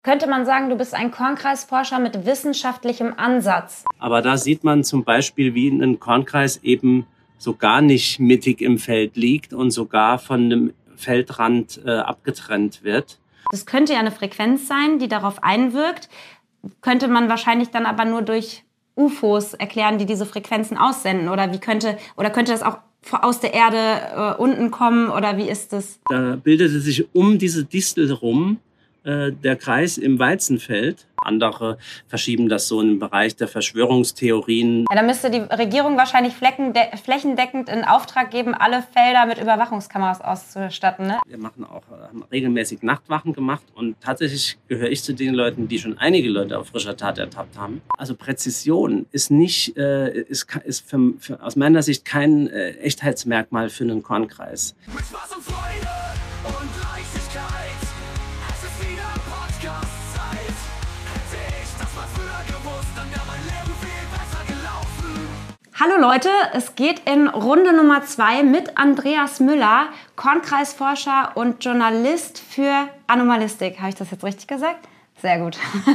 Könnte man sagen, du bist ein Kornkreisforscher mit wissenschaftlichem Ansatz. Aber da sieht man zum Beispiel, wie ein Kornkreis eben so gar nicht mittig im Feld liegt und sogar von einem Feldrand abgetrennt wird. Das könnte ja eine Frequenz sein, die darauf einwirkt. Könnte man wahrscheinlich dann aber nur durch UFOs erklären, die diese Frequenzen aussenden. Oder könnte das auch aus der Erde unten kommen? Oder wie ist das? Da bildete sich um diese Distel rum der Kreis im Weizenfeld. Andere verschieben das so im Bereich der Verschwörungstheorien. Ja, da müsste die Regierung wahrscheinlich flächendeckend in Auftrag geben, alle Felder mit Überwachungskameras auszustatten. Ne? Wir haben regelmäßig Nachtwachen gemacht und tatsächlich gehöre ich zu den Leuten, die schon einige Leute auf frischer Tat ertappt haben. Also Präzision ist nicht, ist aus meiner Sicht kein Echtheitsmerkmal für einen Kornkreis. Mit Spaß und Freude und Leichtigkeit. Es ist wieder Podcast-Zeit. Hätte ich das mal früher gewusst, dann wäre mein Leben viel besser gelaufen. Hallo Leute, es geht in Runde Nummer 2 mit Andreas Müller, Kornkreisforscher und Journalist für Anomalistik. Habe ich das jetzt richtig gesagt? Sehr gut.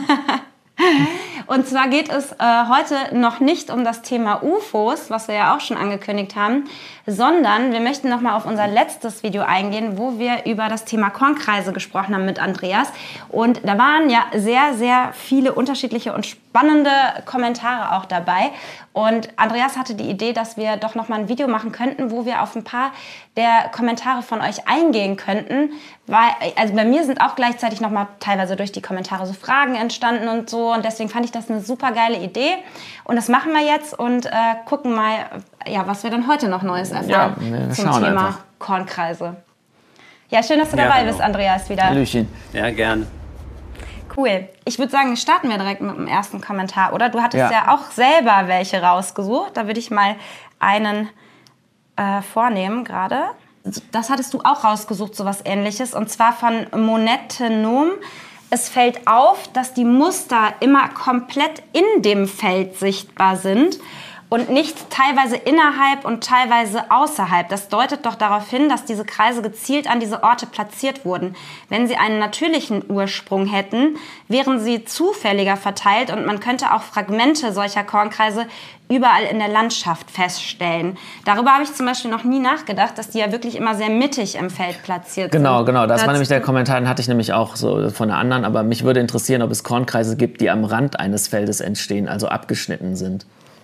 Und zwar geht es heute noch nicht um das Thema UFOs, was wir ja auch schon angekündigt haben, sondern wir möchten nochmal auf unser letztes Video eingehen, wo wir über das Thema Kornkreise gesprochen haben mit Andreas. Und da waren ja sehr, sehr viele unterschiedliche und spannende Kommentare auch dabei. Und Andreas hatte die Idee, dass wir doch nochmal ein Video machen könnten, wo wir auf ein paar der Kommentare von euch eingehen könnten. Weil, also bei mir sind auch gleichzeitig nochmal teilweise durch die Kommentare so Fragen entstanden und so. Und deswegen fand ich das eine super geile Idee. Und das machen wir jetzt und gucken mal, ja, was wir dann heute noch Neues erfahren zum Thema einfach. Kornkreise. Ja, schön, dass du dabei bist, Andreas, wieder. Hallöchen. Ja, gerne. Cool. Ich würde sagen, starten wir direkt mit dem ersten Kommentar, oder? Du hattest ja auch selber welche rausgesucht. Da würde ich mal einen vornehmen gerade. Das hattest du auch rausgesucht, so was Ähnliches. Und zwar von Monette Nom. Es fällt auf, dass die Muster immer komplett in dem Feld sichtbar sind und nicht teilweise innerhalb und teilweise außerhalb. Das deutet doch darauf hin, dass diese Kreise gezielt an diese Orte platziert wurden. Wenn sie einen natürlichen Ursprung hätten, wären sie zufälliger verteilt und man könnte auch Fragmente solcher Kornkreise überall in der Landschaft feststellen. Darüber habe ich zum Beispiel noch nie nachgedacht, dass die ja wirklich immer sehr mittig im Feld platziert sind. Genau. Das war nämlich der Kommentar, den hatte ich nämlich auch so von der anderen. Aber mich würde interessieren, ob es Kornkreise gibt, die am Rand eines Feldes entstehen, also abgeschnitten sind.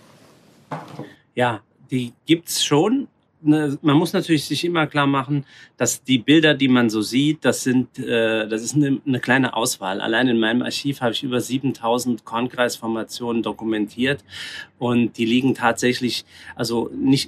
Ja, die gibt's schon. Man muss natürlich sich immer klar machen, dass die Bilder, die man so sieht, das ist eine kleine Auswahl. Allein in meinem Archiv habe ich über 7000 Kornkreisformationen dokumentiert und die liegen tatsächlich, also nicht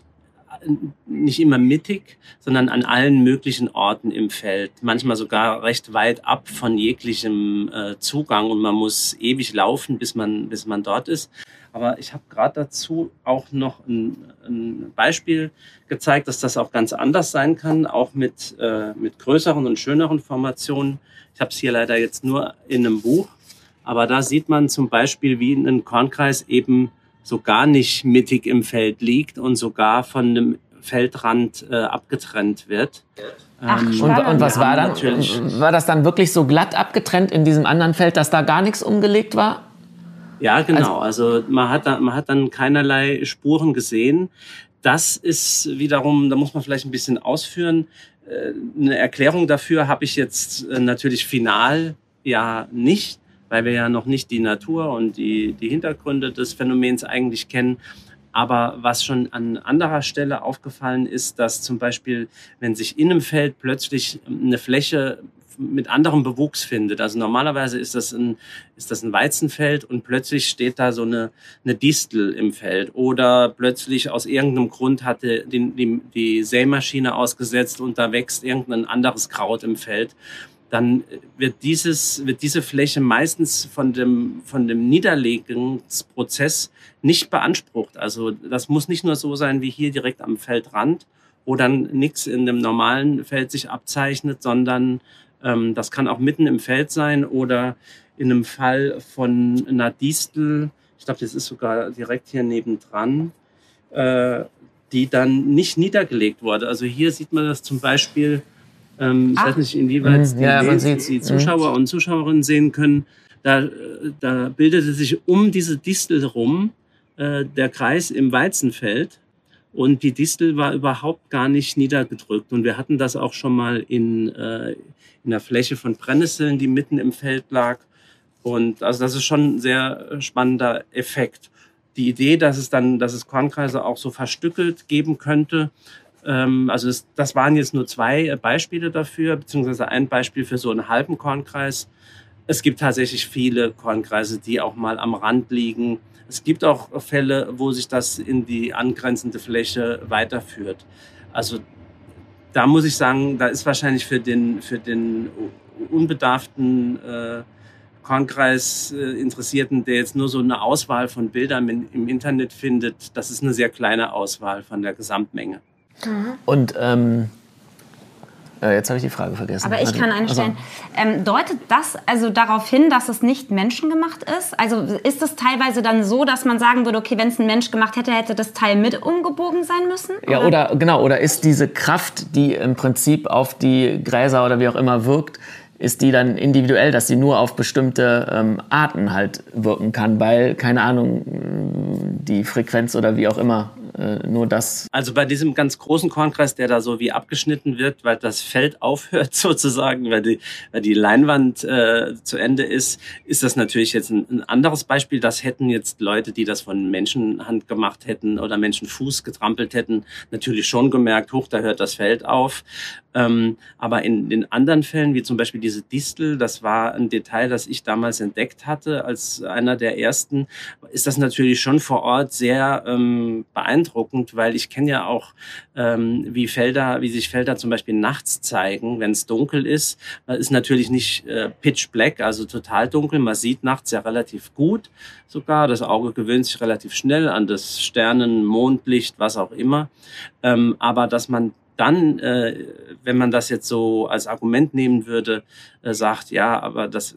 immer mittig, sondern an allen möglichen Orten im Feld. Manchmal sogar recht weit ab von jeglichem Zugang und man muss ewig laufen, bis man dort ist. Aber ich habe gerade dazu auch noch ein Beispiel gezeigt, dass das auch ganz anders sein kann, auch mit größeren und schöneren Formationen. Ich habe es hier leider jetzt nur in einem Buch, aber da sieht man zum Beispiel, wie ein Kornkreis eben so gar nicht mittig im Feld liegt und sogar von einem Feldrand abgetrennt wird. Ach, und was war dann? Natürlich. War das dann wirklich so glatt abgetrennt in diesem anderen Feld, dass da gar nichts umgelegt war? Ja, genau. Also man hat dann keinerlei Spuren gesehen. Das ist wiederum, da muss man vielleicht ein bisschen ausführen. Eine Erklärung dafür habe ich jetzt natürlich final ja nicht, weil wir ja noch nicht die Natur und die Hintergründe des Phänomens eigentlich kennen. Aber was schon an anderer Stelle aufgefallen ist, dass zum Beispiel, wenn sich in einem Feld plötzlich eine Fläche mit anderem Bewuchs findet. Also normalerweise ist das ein Weizenfeld und plötzlich steht da so eine Distel im Feld oder plötzlich aus irgendeinem Grund hatte die Sämaschine ausgesetzt und da wächst irgendein anderes Kraut im Feld. Dann wird diese Fläche meistens von dem Niederlegungsprozess nicht beansprucht. Also das muss nicht nur so sein wie hier direkt am Feldrand, wo dann nichts in dem normalen Feld sich abzeichnet, sondern das kann auch mitten im Feld sein oder in einem Fall von einer Distel, ich glaube, das ist sogar direkt hier nebendran, die dann nicht niedergelegt wurde. Also hier sieht man das zum Beispiel, Ich weiß nicht, inwieweit die Zuschauer und Zuschauerinnen sehen können. Da bildete sich um diese Distel rum der Kreis im Weizenfeld. Und die Distel war überhaupt gar nicht niedergedrückt. Und wir hatten das auch schon mal in der Fläche von Brennnesseln, die mitten im Feld lag. Und also das ist schon ein sehr spannender Effekt. Die Idee, dass es Kornkreise auch so verstückelt geben könnte, also das waren jetzt nur 2 Beispiele dafür, beziehungsweise ein Beispiel für so einen halben Kornkreis. Es gibt tatsächlich viele Kornkreise, die auch mal am Rand liegen. Es gibt auch Fälle, wo sich das in die angrenzende Fläche weiterführt. Also da muss ich sagen, da ist wahrscheinlich für den unbedarften Kornkreis-Interessierten, der jetzt nur so eine Auswahl von Bildern im Internet findet, das ist eine sehr kleine Auswahl von der Gesamtmenge. Und jetzt habe ich die Frage vergessen. Aber ich kann eine stellen. Deutet das also darauf hin, dass es nicht menschengemacht ist? Also ist es teilweise dann so, dass man sagen würde, okay, wenn es ein Mensch gemacht hätte, hätte das Teil mit umgebogen sein müssen? Ja, oder ist diese Kraft, die im Prinzip auf die Gräser oder wie auch immer wirkt, ist die dann individuell, dass sie nur auf bestimmte Arten halt wirken kann, weil, keine Ahnung, die Frequenz oder wie auch immer nur das. Also bei diesem ganz großen Kornkreis, der da so wie abgeschnitten wird, weil das Feld aufhört sozusagen, weil die Leinwand zu Ende ist das natürlich jetzt ein anderes Beispiel. Das hätten jetzt Leute, die das von Menschenhand gemacht hätten oder Menschenfuß getrampelt hätten, natürlich schon gemerkt, da hört das Feld auf. Aber in den anderen Fällen, wie zum Beispiel diese Distel, das war ein Detail, das ich damals entdeckt hatte als einer der ersten, ist das natürlich schon vor Ort sehr beeindruckend, weil ich kenne ja auch, wie sich Felder zum Beispiel nachts zeigen, wenn es dunkel ist. Man ist natürlich nicht pitch black, also total dunkel. Man sieht nachts ja relativ gut sogar. Das Auge gewöhnt sich relativ schnell an das Sternen-, Mondlicht, was auch immer. Aber dass man dann, wenn man das jetzt so als Argument nehmen würde, sagt, ja, aber dass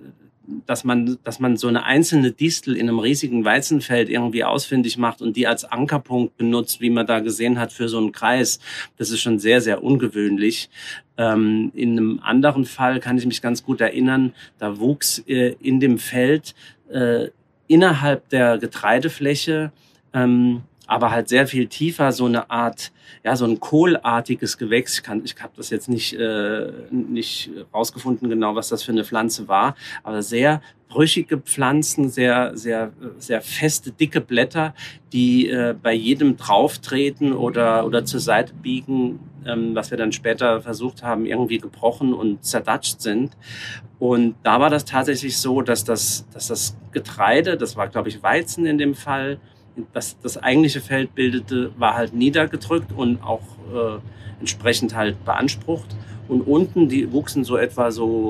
man so eine einzelne Distel in einem riesigen Weizenfeld irgendwie ausfindig macht und die als Ankerpunkt benutzt, wie man da gesehen hat, für so einen Kreis, das ist schon sehr, sehr ungewöhnlich. In einem anderen Fall kann ich mich ganz gut erinnern, da wuchs in dem Feld innerhalb der Getreidefläche aber halt sehr viel tiefer so eine Art, ja, so ein kohlartiges Gewächs. Ich habe das jetzt nicht rausgefunden genau, was das für eine Pflanze war, aber sehr brüchige Pflanzen, sehr, sehr, sehr feste, dicke Blätter, die bei jedem Drauftreten oder zur Seite biegen, was wir dann später versucht haben, irgendwie gebrochen und zerdatscht sind. Und da war das tatsächlich so, dass das Getreide, das war, glaube ich, Weizen in dem Fall, das eigentliche Feld bildete, war halt niedergedrückt und auch entsprechend halt beansprucht. Und unten, die wuchsen in etwa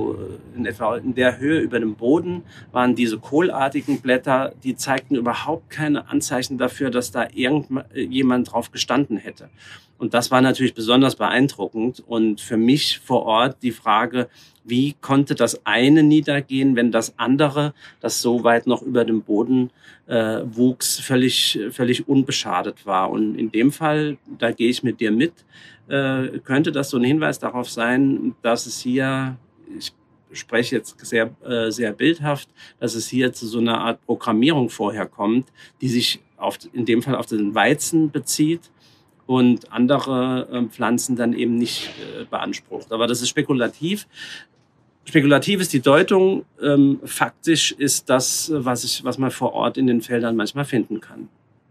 in der Höhe über dem Boden, waren diese kohlartigen Blätter, die zeigten überhaupt keine Anzeichen dafür, dass da irgendjemand drauf gestanden hätte. Und das war natürlich besonders beeindruckend. Und für mich vor Ort die Frage, wie konnte das eine niedergehen, wenn das andere, das so weit noch über dem Boden wuchs, völlig unbeschadet war. Und in dem Fall, da gehe ich mit dir mit, könnte das so ein Hinweis darauf sein, dass es hier, ich spreche jetzt sehr, sehr bildhaft, dass es hier zu so einer Art Programmierung vorher kommt, die sich in dem Fall auf den Weizen bezieht und andere Pflanzen dann eben nicht beansprucht. Aber das ist spekulativ. Spekulativ ist die Deutung, faktisch ist das, was man vor Ort in den Feldern manchmal finden kann.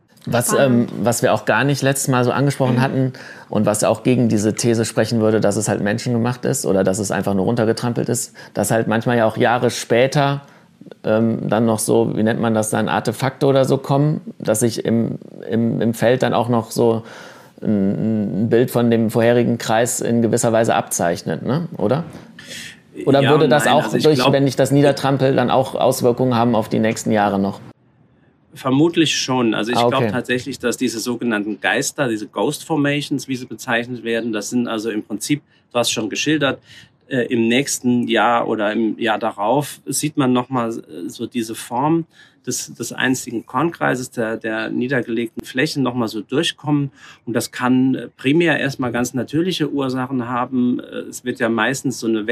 Was wir auch gar nicht letztes Mal so angesprochen hatten und was auch gegen diese These sprechen würde, dass es halt menschengemacht ist oder dass es einfach nur runtergetrampelt ist, dass halt manchmal ja auch Jahre später dann noch so, wie nennt man das dann, Artefakte oder so kommen, dass sich im Feld dann auch noch so ein Bild von dem vorherigen Kreis in gewisser Weise abzeichnet, ne? Oder? Oder würde das auch, wenn ich das niedertrampel, dann auch Auswirkungen haben auf die nächsten Jahre noch? Vermutlich schon. Also ich glaube tatsächlich, dass diese sogenannten Geister, diese Ghost Formations, wie sie bezeichnet werden, das sind also im Prinzip, du hast schon geschildert, im nächsten Jahr oder im Jahr darauf sieht man nochmal so diese Form des einzigen Kornkreises, der niedergelegten Flächen nochmal so durchkommen. Und das kann primär erstmal ganz natürliche Ursachen haben. Es wird ja meistens so eine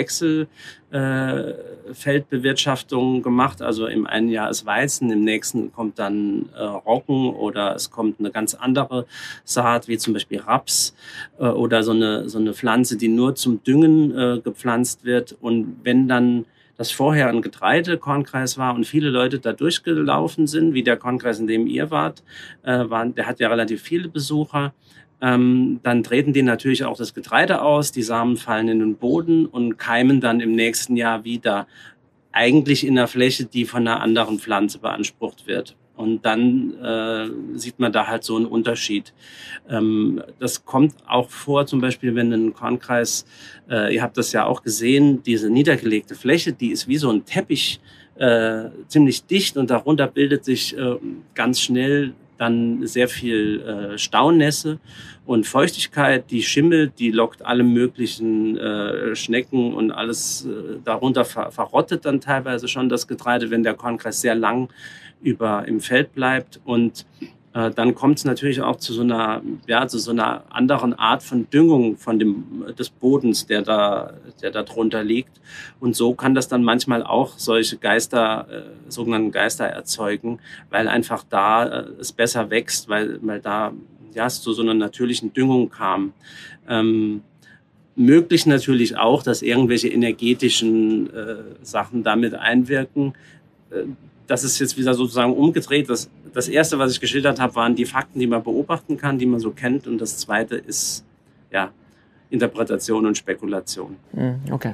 Wechselfeldbewirtschaftung gemacht. Also im einen Jahr ist Weizen, im nächsten kommt dann Roggen oder es kommt eine ganz andere Saat, wie zum Beispiel Raps oder so eine Pflanze, die nur zum Düngen gepflanzt wird. Und wenn dann das vorher ein Getreidekornkreis war und viele Leute da durchgelaufen sind, wie der Kornkreis, in dem ihr wart, der hat ja relativ viele Besucher, dann treten die natürlich auch das Getreide aus, die Samen fallen in den Boden und keimen dann im nächsten Jahr wieder, eigentlich in einer Fläche, die von einer anderen Pflanze beansprucht wird. Und dann sieht man da halt so einen Unterschied. Das kommt auch vor, zum Beispiel, wenn ein Kornkreis, ihr habt das ja auch gesehen, diese niedergelegte Fläche, die ist wie so ein Teppich, ziemlich dicht und darunter bildet sich ganz schnell dann sehr viel Staunässe und Feuchtigkeit, die schimmelt, die lockt alle möglichen Schnecken und alles darunter verrottet dann teilweise schon das Getreide, wenn der Kornkreis sehr lang im Feld bleibt. Und dann kommt es natürlich auch zu so einer anderen Art von Düngung des Bodens, der da drunter liegt. Und so kann das dann manchmal auch solche sogenannten Geister erzeugen, weil einfach da es besser wächst, weil da es zu so einer natürlichen Düngung kam. Möglich natürlich auch, dass irgendwelche energetischen Sachen damit einwirken. Das ist jetzt wieder sozusagen umgedreht. Das Erste, was ich geschildert habe, waren die Fakten, die man beobachten kann, die man so kennt. Und das Zweite ist Interpretation und Spekulation. Okay.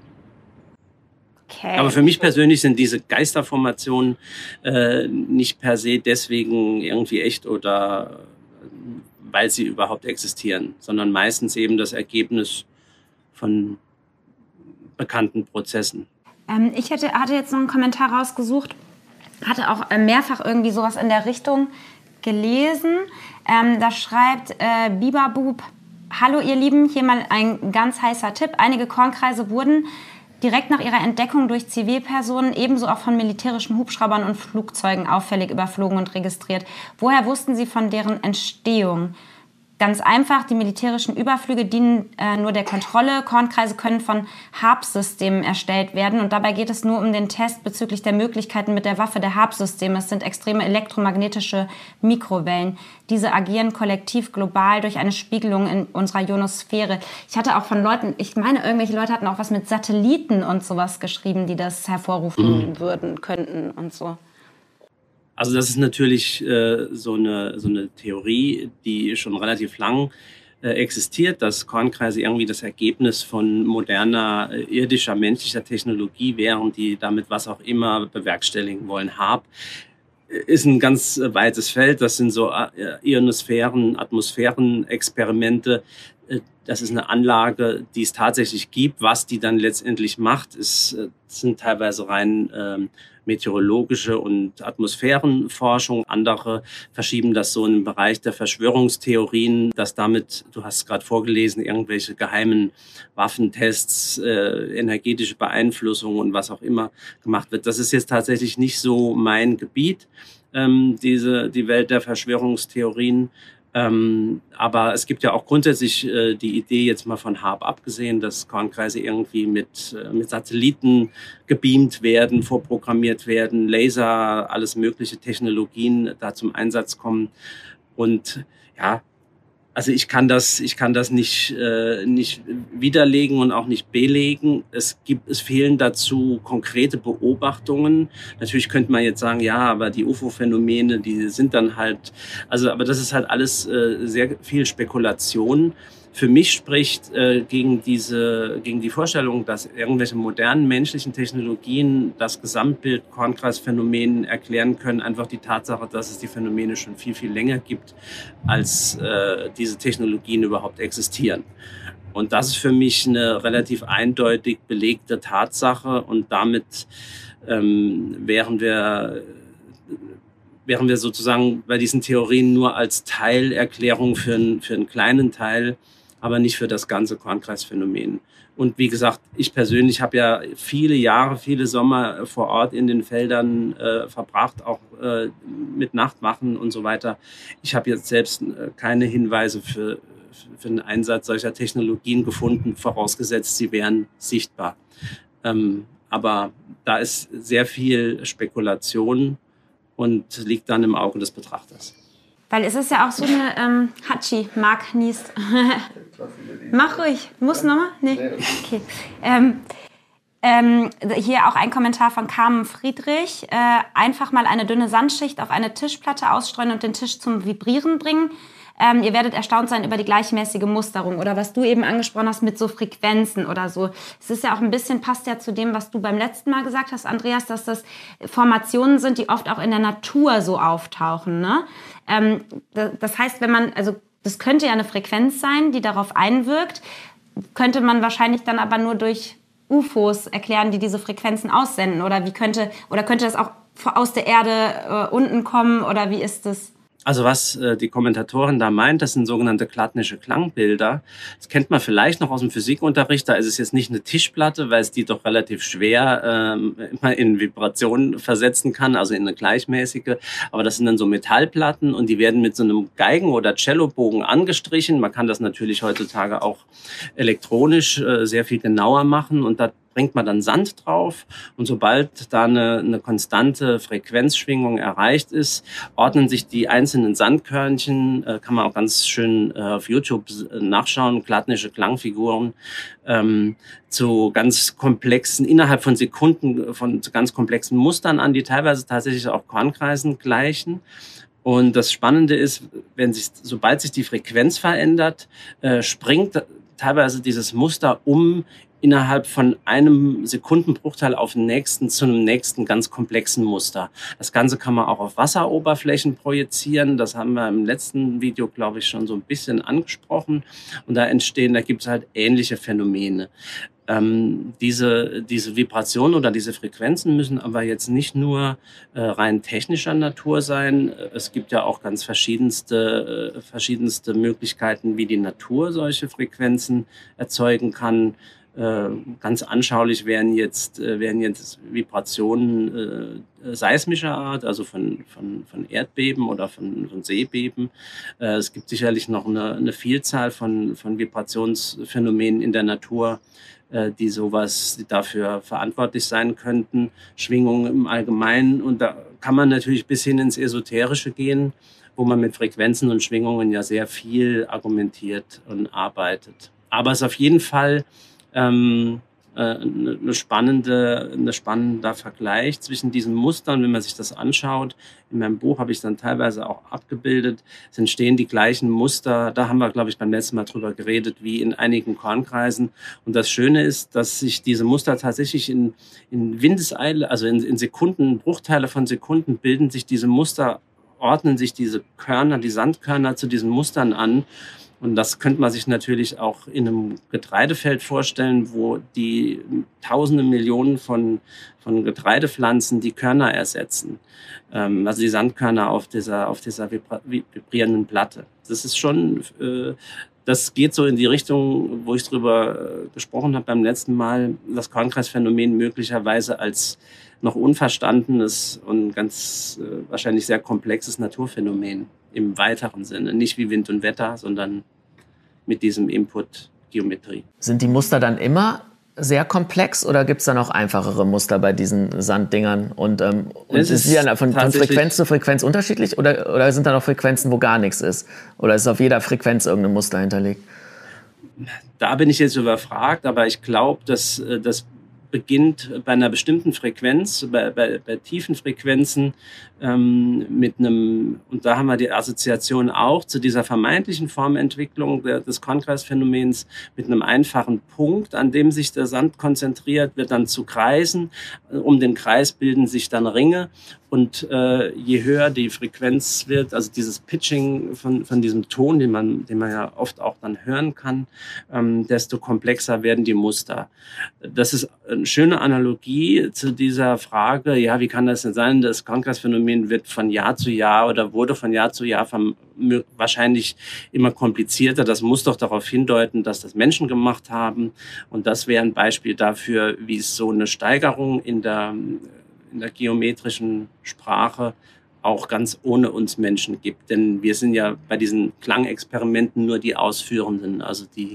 Aber für mich persönlich sind diese Geisterformationen nicht per se deswegen irgendwie echt oder weil sie überhaupt existieren, sondern meistens eben das Ergebnis von bekannten Prozessen. Ich hatte jetzt noch einen Kommentar rausgesucht, hatte auch mehrfach irgendwie sowas in der Richtung gelesen. Da schreibt Bibabub: Hallo ihr Lieben, hier mal ein ganz heißer Tipp. Einige Kornkreise wurden direkt nach ihrer Entdeckung durch Zivilpersonen ebenso auch von militärischen Hubschraubern und Flugzeugen auffällig überflogen und registriert. Woher wussten Sie von deren Entstehung? Ganz einfach, die militärischen Überflüge dienen nur der Kontrolle. Kornkreise können von HARP-Systemen erstellt werden und dabei geht es nur um den Test bezüglich der Möglichkeiten mit der Waffe der HARP-Systeme. Es sind extreme elektromagnetische Mikrowellen. Diese agieren kollektiv global durch eine Spiegelung in unserer Ionosphäre. Ich hatte auch von Leuten, ich meine, irgendwelche Leute hatten auch was mit Satelliten und sowas geschrieben, die das hervorrufen könnten und so. Also das ist natürlich so eine Theorie, die schon relativ lang existiert, dass Kornkreise irgendwie das Ergebnis von moderner irdischer, menschlicher Technologie wären, die damit was auch immer bewerkstelligen wollen. HARP ist ein ganz weites Feld. Das sind so Ionosphären, Atmosphärenexperimente. Das ist eine Anlage, die es tatsächlich gibt. Was die dann letztendlich macht, sind teilweise rein meteorologische und Atmosphärenforschung. Andere verschieben das so in den Bereich der Verschwörungstheorien, dass damit, du hast es gerade vorgelesen, irgendwelche geheimen Waffentests, energetische Beeinflussung und was auch immer gemacht wird. Das ist jetzt tatsächlich nicht so mein Gebiet, die Welt der Verschwörungstheorien. Aber es gibt ja auch grundsätzlich die Idee, jetzt mal von HARP abgesehen, dass Kornkreise irgendwie mit Satelliten gebeamt werden, vorprogrammiert werden, Laser, alles mögliche Technologien da zum Einsatz kommen. Und ja, also ich kann das nicht widerlegen und auch nicht belegen. Es fehlen dazu konkrete Beobachtungen. Natürlich könnte man jetzt sagen, ja, aber die UFO-Phänomene, die sind dann halt, aber das ist halt alles sehr viel Spekulation. Für mich spricht gegen die Vorstellung, dass irgendwelche modernen menschlichen Technologien das Gesamtbild Kornkreisphänomen erklären können, einfach die Tatsache, dass es die Phänomene schon viel, viel länger gibt, als diese Technologien überhaupt existieren. Und das ist für mich eine relativ eindeutig belegte Tatsache und damit wären wir sozusagen bei diesen Theorien nur als Teilerklärung für einen kleinen Teil aber nicht für das ganze Kornkreisphänomen. Und wie gesagt, ich persönlich habe ja viele Jahre, viele Sommer vor Ort in den Feldern verbracht, auch mit Nachtwachen und so weiter. Ich habe jetzt selbst keine Hinweise für den Einsatz solcher Technologien gefunden, vorausgesetzt, sie wären sichtbar. Aber da ist sehr viel Spekulation und liegt dann im Auge des Betrachters. Weil es ist ja auch so eine Hatschi, Marc niest. Mach ruhig. Muss nochmal? Nee. Okay. Hier auch ein Kommentar von Carmen Friedrich. Einfach mal eine dünne Sandschicht auf eine Tischplatte ausstreuen und den Tisch zum Vibrieren bringen. Ihr werdet erstaunt sein über die gleichmäßige Musterung oder was du eben angesprochen hast mit so Frequenzen oder so. Es ist ja auch ein bisschen, passt ja zu dem, was du beim letzten Mal gesagt hast, Andreas, dass das Formationen sind, die oft auch in der Natur so auftauchen, ne? Das heißt, das könnte ja eine Frequenz sein, die darauf einwirkt, könnte man wahrscheinlich dann aber nur durch UFOs erklären, die diese Frequenzen aussenden oder könnte das auch aus der Erde unten kommen oder wie ist das? Also was die Kommentatorin da meint, das sind sogenannte Klattnische Klangbilder. Das kennt man vielleicht noch aus dem Physikunterricht. Da ist es jetzt nicht eine Tischplatte, weil es die doch relativ schwer immer in Vibrationen versetzen kann, also in eine gleichmäßige. Aber das sind dann so Metallplatten und die werden mit so einem Geigen- oder Cellobogen angestrichen. Man kann das natürlich heutzutage auch elektronisch sehr viel genauer machen und da bringt man dann Sand drauf und sobald da eine konstante Frequenzschwingung erreicht ist, ordnen sich die einzelnen Sandkörnchen, kann man auch ganz schön auf YouTube nachschauen, klattnische Klangfiguren, zu ganz komplexen, innerhalb von Sekunden, zu ganz komplexen Mustern an, die teilweise tatsächlich auch Kornkreisen gleichen. Und das Spannende ist, sobald sich die Frequenz verändert, springt teilweise dieses Muster innerhalb von einem Sekundenbruchteil zu einem nächsten ganz komplexen Muster. Das Ganze kann man auch auf Wasseroberflächen projizieren. Das haben wir im letzten Video, glaube ich, schon so ein bisschen angesprochen. Und da gibt es halt ähnliche Phänomene. Diese Vibrationen oder diese Frequenzen müssen aber jetzt nicht nur rein technischer Natur sein. Es gibt ja auch ganz verschiedenste Möglichkeiten, wie die Natur solche Frequenzen erzeugen kann. Ganz anschaulich wären jetzt Vibrationen seismischer Art, also von Erdbeben oder von Seebeben. Es gibt sicherlich noch eine Vielzahl von Vibrationsphänomenen in der Natur, die dafür verantwortlich sein könnten, Schwingungen im Allgemeinen. Und da kann man natürlich bis hin ins Esoterische gehen, wo man mit Frequenzen und Schwingungen ja sehr viel argumentiert und arbeitet. Aber es ist auf jeden Fall ein spannender Vergleich zwischen diesen Mustern, wenn man sich das anschaut. In meinem Buch habe ich dann teilweise auch abgebildet. Es entstehen die gleichen Muster. Da haben wir, glaube ich, beim letzten Mal drüber geredet, wie in einigen Kornkreisen. Und das Schöne ist, dass sich diese Muster tatsächlich in Windeseile, also in Sekunden, Bruchteile von Sekunden bilden sich diese Muster, ordnen sich diese Körner, die Sandkörner zu diesen Mustern an. Und das könnte man sich natürlich auch in einem Getreidefeld vorstellen, wo die Tausende Millionen von Getreidepflanzen die Körner ersetzen. Also die Sandkörner auf dieser vibrierenden Platte. Das ist schon, das geht so in die Richtung, wo ich drüber gesprochen habe beim letzten Mal, das Kornkreisphänomen möglicherweise als noch unverstandenes und ganz wahrscheinlich sehr komplexes Naturphänomen im weiteren Sinne. Nicht wie Wind und Wetter, sondern mit diesem Input Geometrie. Sind die Muster dann immer sehr komplex oder gibt es da noch einfachere Muster bei diesen Sanddingern? Und ist es dann von Frequenz zu Frequenz unterschiedlich oder sind da noch Frequenzen, wo gar nichts ist? Oder ist auf jeder Frequenz irgendein Muster hinterlegt? Da bin ich jetzt überfragt, aber ich glaube, dass das beginnt bei einer bestimmten Frequenz, bei tiefen Frequenzen mit einem, und da haben wir die Assoziation auch zu dieser vermeintlichen Formentwicklung des Kornkreisphänomens mit einem einfachen Punkt, an dem sich der Sand konzentriert, wird dann zu Kreisen. Um den Kreis bilden sich dann Ringe und je höher die Frequenz wird, also dieses Pitching von diesem Ton, den man ja oft auch dann hören kann, desto komplexer werden die Muster. Das ist schöne Analogie zu dieser Frage, ja, wie kann das denn sein, das Kornkreisphänomen wird von Jahr zu Jahr oder wurde von Jahr zu Jahr wahrscheinlich immer komplizierter. Das muss doch darauf hindeuten, dass das Menschen gemacht haben. Und das wäre ein Beispiel dafür, wie es so eine Steigerung in der geometrischen Sprache auch ganz ohne uns Menschen gibt. Denn wir sind ja bei diesen Klangexperimenten nur die Ausführenden, also die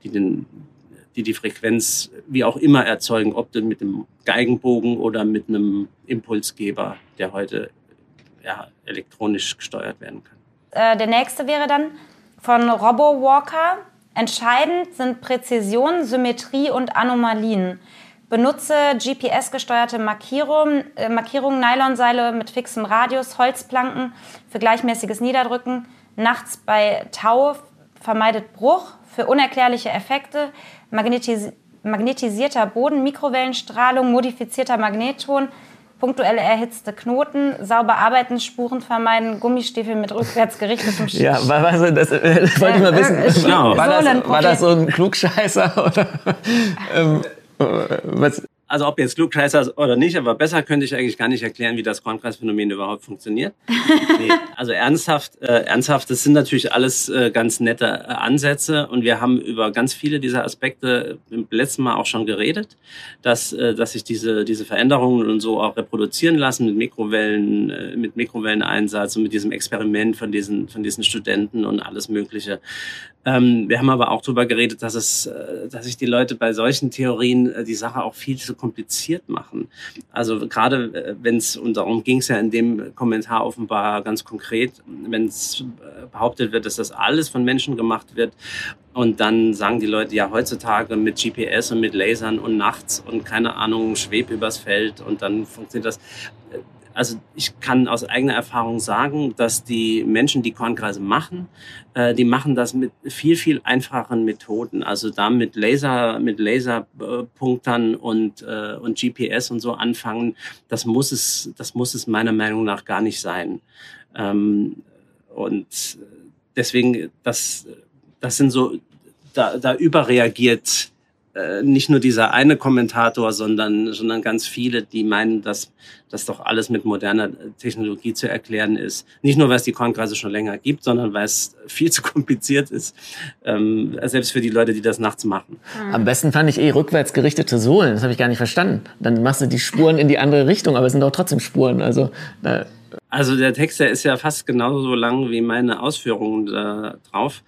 Frequenz wie auch immer erzeugen, ob mit einem Geigenbogen oder mit einem Impulsgeber, der heute elektronisch gesteuert werden kann. Der nächste wäre dann von RoboWalker. Entscheidend sind Präzision, Symmetrie und Anomalien. Benutze GPS-gesteuerte Markierungen, Nylonseile mit fixem Radius, Holzplanken für gleichmäßiges Niederdrücken. Nachts bei Tau vermeidet Bruch für unerklärliche Effekte. Magnetisierter Boden, Mikrowellenstrahlung, modifizierter Magnetton, punktuell erhitzte Knoten, sauber arbeiten, Spuren vermeiden, Gummistiefel mit rückwärts gerichtetem Schiff. Ja, das wollte ich mal wissen. Genau. War das so ein Klugscheißer? Oder, was? Also ob jetzt Klugscheißer oder nicht, aber besser könnte ich eigentlich gar nicht erklären, wie das Kornkreisphänomen überhaupt funktioniert. Nee, also ernsthaft, das sind natürlich alles ganz nette Ansätze und wir haben über ganz viele dieser Aspekte im letzten Mal auch schon geredet, dass sich diese Veränderungen und so auch reproduzieren lassen mit Mikrowelleneinsatz und mit diesem Experiment von diesen Studenten und alles Mögliche. Wir haben aber auch darüber geredet, dass sich die Leute bei solchen Theorien die Sache auch viel zu kompliziert machen. Also gerade und darum ging es ja in dem Kommentar offenbar ganz konkret, wenn es behauptet wird, dass das alles von Menschen gemacht wird und dann sagen die Leute, ja heutzutage mit GPS und mit Lasern und nachts und keine Ahnung, schweb übers Feld und dann funktioniert das. Also ich kann aus eigener Erfahrung sagen, dass die Menschen, die Kornkreise machen, die machen das mit viel, viel einfacheren Methoden. Also da mit Laserpunktern und GPS und so anfangen, das muss es meiner Meinung nach gar nicht sein. Und deswegen, das sind so, da überreagiert nicht nur dieser eine Kommentator, sondern ganz viele, die meinen, dass das doch alles mit moderner Technologie zu erklären ist. Nicht nur, weil es die Kornkreise schon länger gibt, sondern weil es viel zu kompliziert ist, selbst für die Leute, die das nachts machen. Am besten fand ich rückwärts gerichtete Sohlen. Das habe ich gar nicht verstanden. Dann machst du die Spuren in die andere Richtung, aber es sind doch trotzdem Spuren. Also der Text, der ist ja fast genauso lang wie meine Ausführungen da drauf.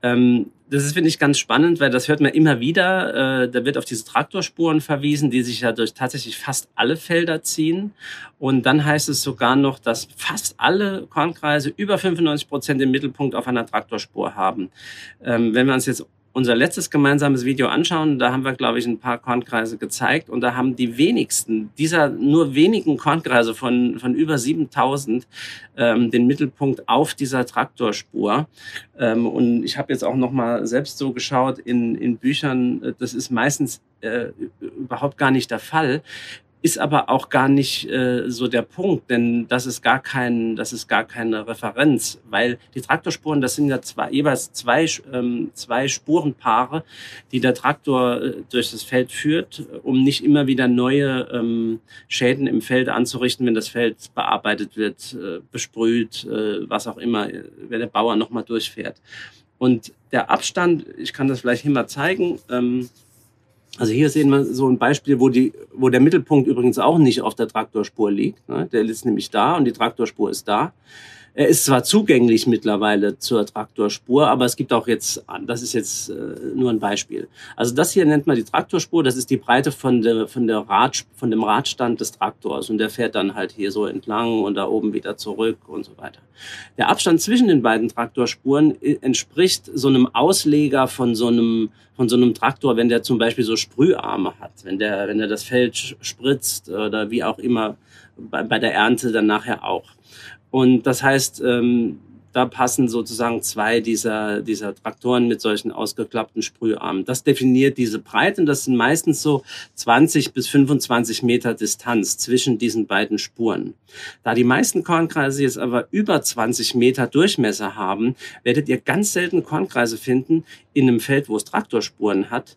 Das ist, finde ich, ganz spannend, weil das hört man immer wieder. Da wird auf diese Traktorspuren verwiesen, die sich ja durch tatsächlich fast alle Felder ziehen. Und dann heißt es sogar noch, dass fast alle Kornkreise über 95% den Mittelpunkt auf einer Traktorspur haben. Wenn wir uns jetzt unser letztes gemeinsames Video anschauen, da haben wir, glaube ich, ein paar Kornkreise gezeigt und da haben die wenigsten dieser nur wenigen Kornkreise von über 7000 den Mittelpunkt auf dieser Traktorspur. Und ich habe jetzt auch noch mal selbst so geschaut in Büchern, das ist meistens überhaupt gar nicht der Fall. Ist aber auch gar nicht so der Punkt, denn das ist gar keine Referenz, weil die Traktorspuren, das sind ja jeweils zwei Spurenpaare, die der Traktor durch das Feld führt, um nicht immer wieder neue Schäden im Feld anzurichten, wenn das Feld bearbeitet wird, besprüht, was auch immer, wenn der Bauer nochmal durchfährt. Und der Abstand, ich kann das vielleicht hier mal zeigen, also hier sehen wir so ein Beispiel, wo der Mittelpunkt übrigens auch nicht auf der Traktorspur liegt. Ne? Der ist nämlich da und die Traktorspur ist da. Er ist zwar zugänglich mittlerweile zur Traktorspur, aber es gibt auch jetzt, das ist jetzt nur ein Beispiel. Also das hier nennt man die Traktorspur, das ist die Breite von dem Radstand des Traktors und der fährt dann halt hier so entlang und da oben wieder zurück und so weiter. Der Abstand zwischen den beiden Traktorspuren entspricht so einem Ausleger von so einem Traktor, wenn der zum Beispiel so Sprüharme hat, wenn der das Feld spritzt oder wie auch immer bei der Ernte dann nachher auch. Und das heißt, da passen sozusagen zwei dieser Traktoren mit solchen ausgeklappten Sprüharmen. Das definiert diese Breite und das sind meistens so 20 bis 25 Meter Distanz zwischen diesen beiden Spuren. Da die meisten Kornkreise jetzt aber über 20 Meter Durchmesser haben, werdet ihr ganz selten Kornkreise finden in einem Feld, wo es Traktorspuren hat,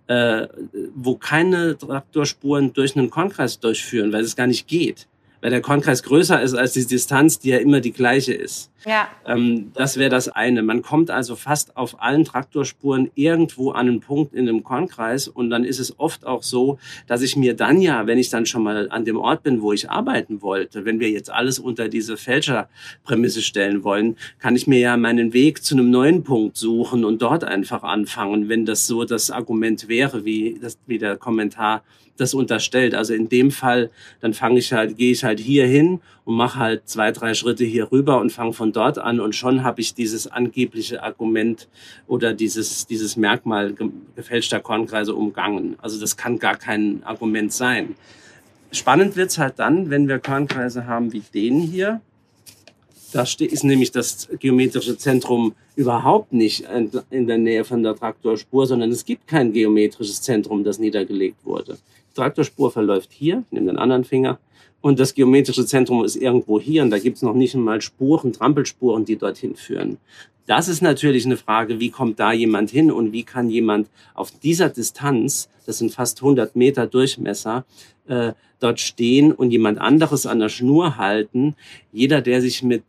wo keine Traktorspuren durch einen Kornkreis durchführen, weil es gar nicht geht. Weil der Kornkreis größer ist als die Distanz, die ja immer die gleiche ist. Ja. Das wäre das eine. Man kommt also fast auf allen Traktorspuren irgendwo an einen Punkt in einem Kornkreis und dann ist es oft auch so, dass ich mir dann ja, wenn ich dann schon mal an dem Ort bin, wo ich arbeiten wollte, wenn wir jetzt alles unter diese Fälscherprämisse stellen wollen, kann ich mir ja meinen Weg zu einem neuen Punkt suchen und dort einfach anfangen, wenn das so das Argument wäre, wie der Kommentar das unterstellt. Also in dem Fall, dann gehe ich halt hier hin und mache halt 2, 3 Schritte hier rüber und fange von dort an und schon habe ich dieses angebliche Argument oder dieses Merkmal gefälschter Kornkreise umgangen. Also das kann gar kein Argument sein. Spannend wird's halt dann, wenn wir Kornkreise haben wie den hier. Da ist nämlich das geometrische Zentrum überhaupt nicht in der Nähe von der Traktorspur, sondern es gibt kein geometrisches Zentrum, das niedergelegt wurde. Die Traktorspur verläuft hier, ich nehme den anderen Finger, und das geometrische Zentrum ist irgendwo hier und da gibt es noch nicht einmal Spuren, Trampelspuren, die dorthin führen. Das ist natürlich eine Frage, wie kommt da jemand hin und wie kann jemand auf dieser Distanz, das sind fast 100 Meter Durchmesser, dort stehen und jemand anderes an der Schnur halten. Jeder, der sich mit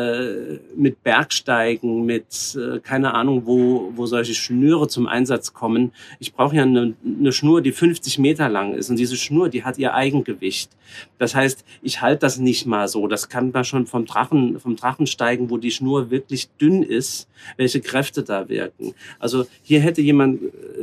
Bergsteigen, keine Ahnung, wo solche Schnüre zum Einsatz kommen. Ich brauche ja eine Schnur, die 50 Meter lang ist. Und diese Schnur, die hat ihr Eigengewicht. Das heißt, ich halte das nicht mal so. Das kann man schon vom Drachen steigen, wo die Schnur wirklich dünn ist, welche Kräfte da wirken. Also hier hätte jemand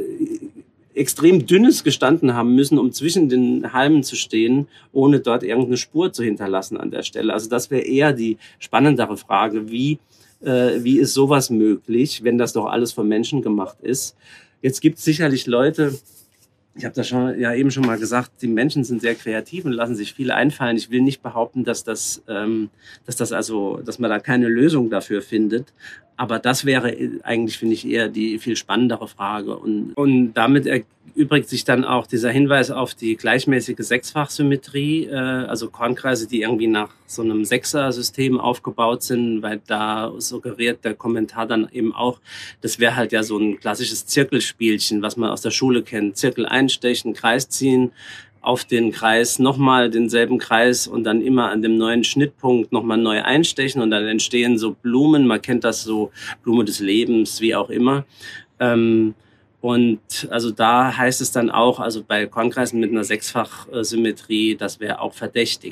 extrem dünnes gestanden haben müssen, um zwischen den Halmen zu stehen, ohne dort irgendeine Spur zu hinterlassen an der Stelle. Also das wäre eher die spannendere Frage, wie ist sowas möglich, wenn das doch alles von Menschen gemacht ist. Jetzt gibt es sicherlich Leute, ich habe das eben schon mal gesagt, die Menschen sind sehr kreativ und lassen sich viel einfallen. Ich will nicht behaupten, dass man da keine Lösung dafür findet. Aber das wäre eigentlich, finde ich, eher die viel spannendere Frage. Und damit erübrigt sich dann auch dieser Hinweis auf die gleichmäßige Sechsfachsymmetrie, also Kornkreise, die irgendwie nach so einem Sechser-System aufgebaut sind, weil da suggeriert der Kommentar dann eben auch, das wäre halt ja so ein klassisches Zirkelspielchen, was man aus der Schule kennt. Zirkel einstechen, Kreis ziehen, auf den Kreis nochmal denselben Kreis und dann immer an dem neuen Schnittpunkt nochmal neu einstechen und dann entstehen so Blumen, man kennt das so, Blume des Lebens, wie auch immer. Und also da heißt es dann auch, also bei Kornkreisen mit einer Sechsfachsymmetrie, das wäre auch verdächtig.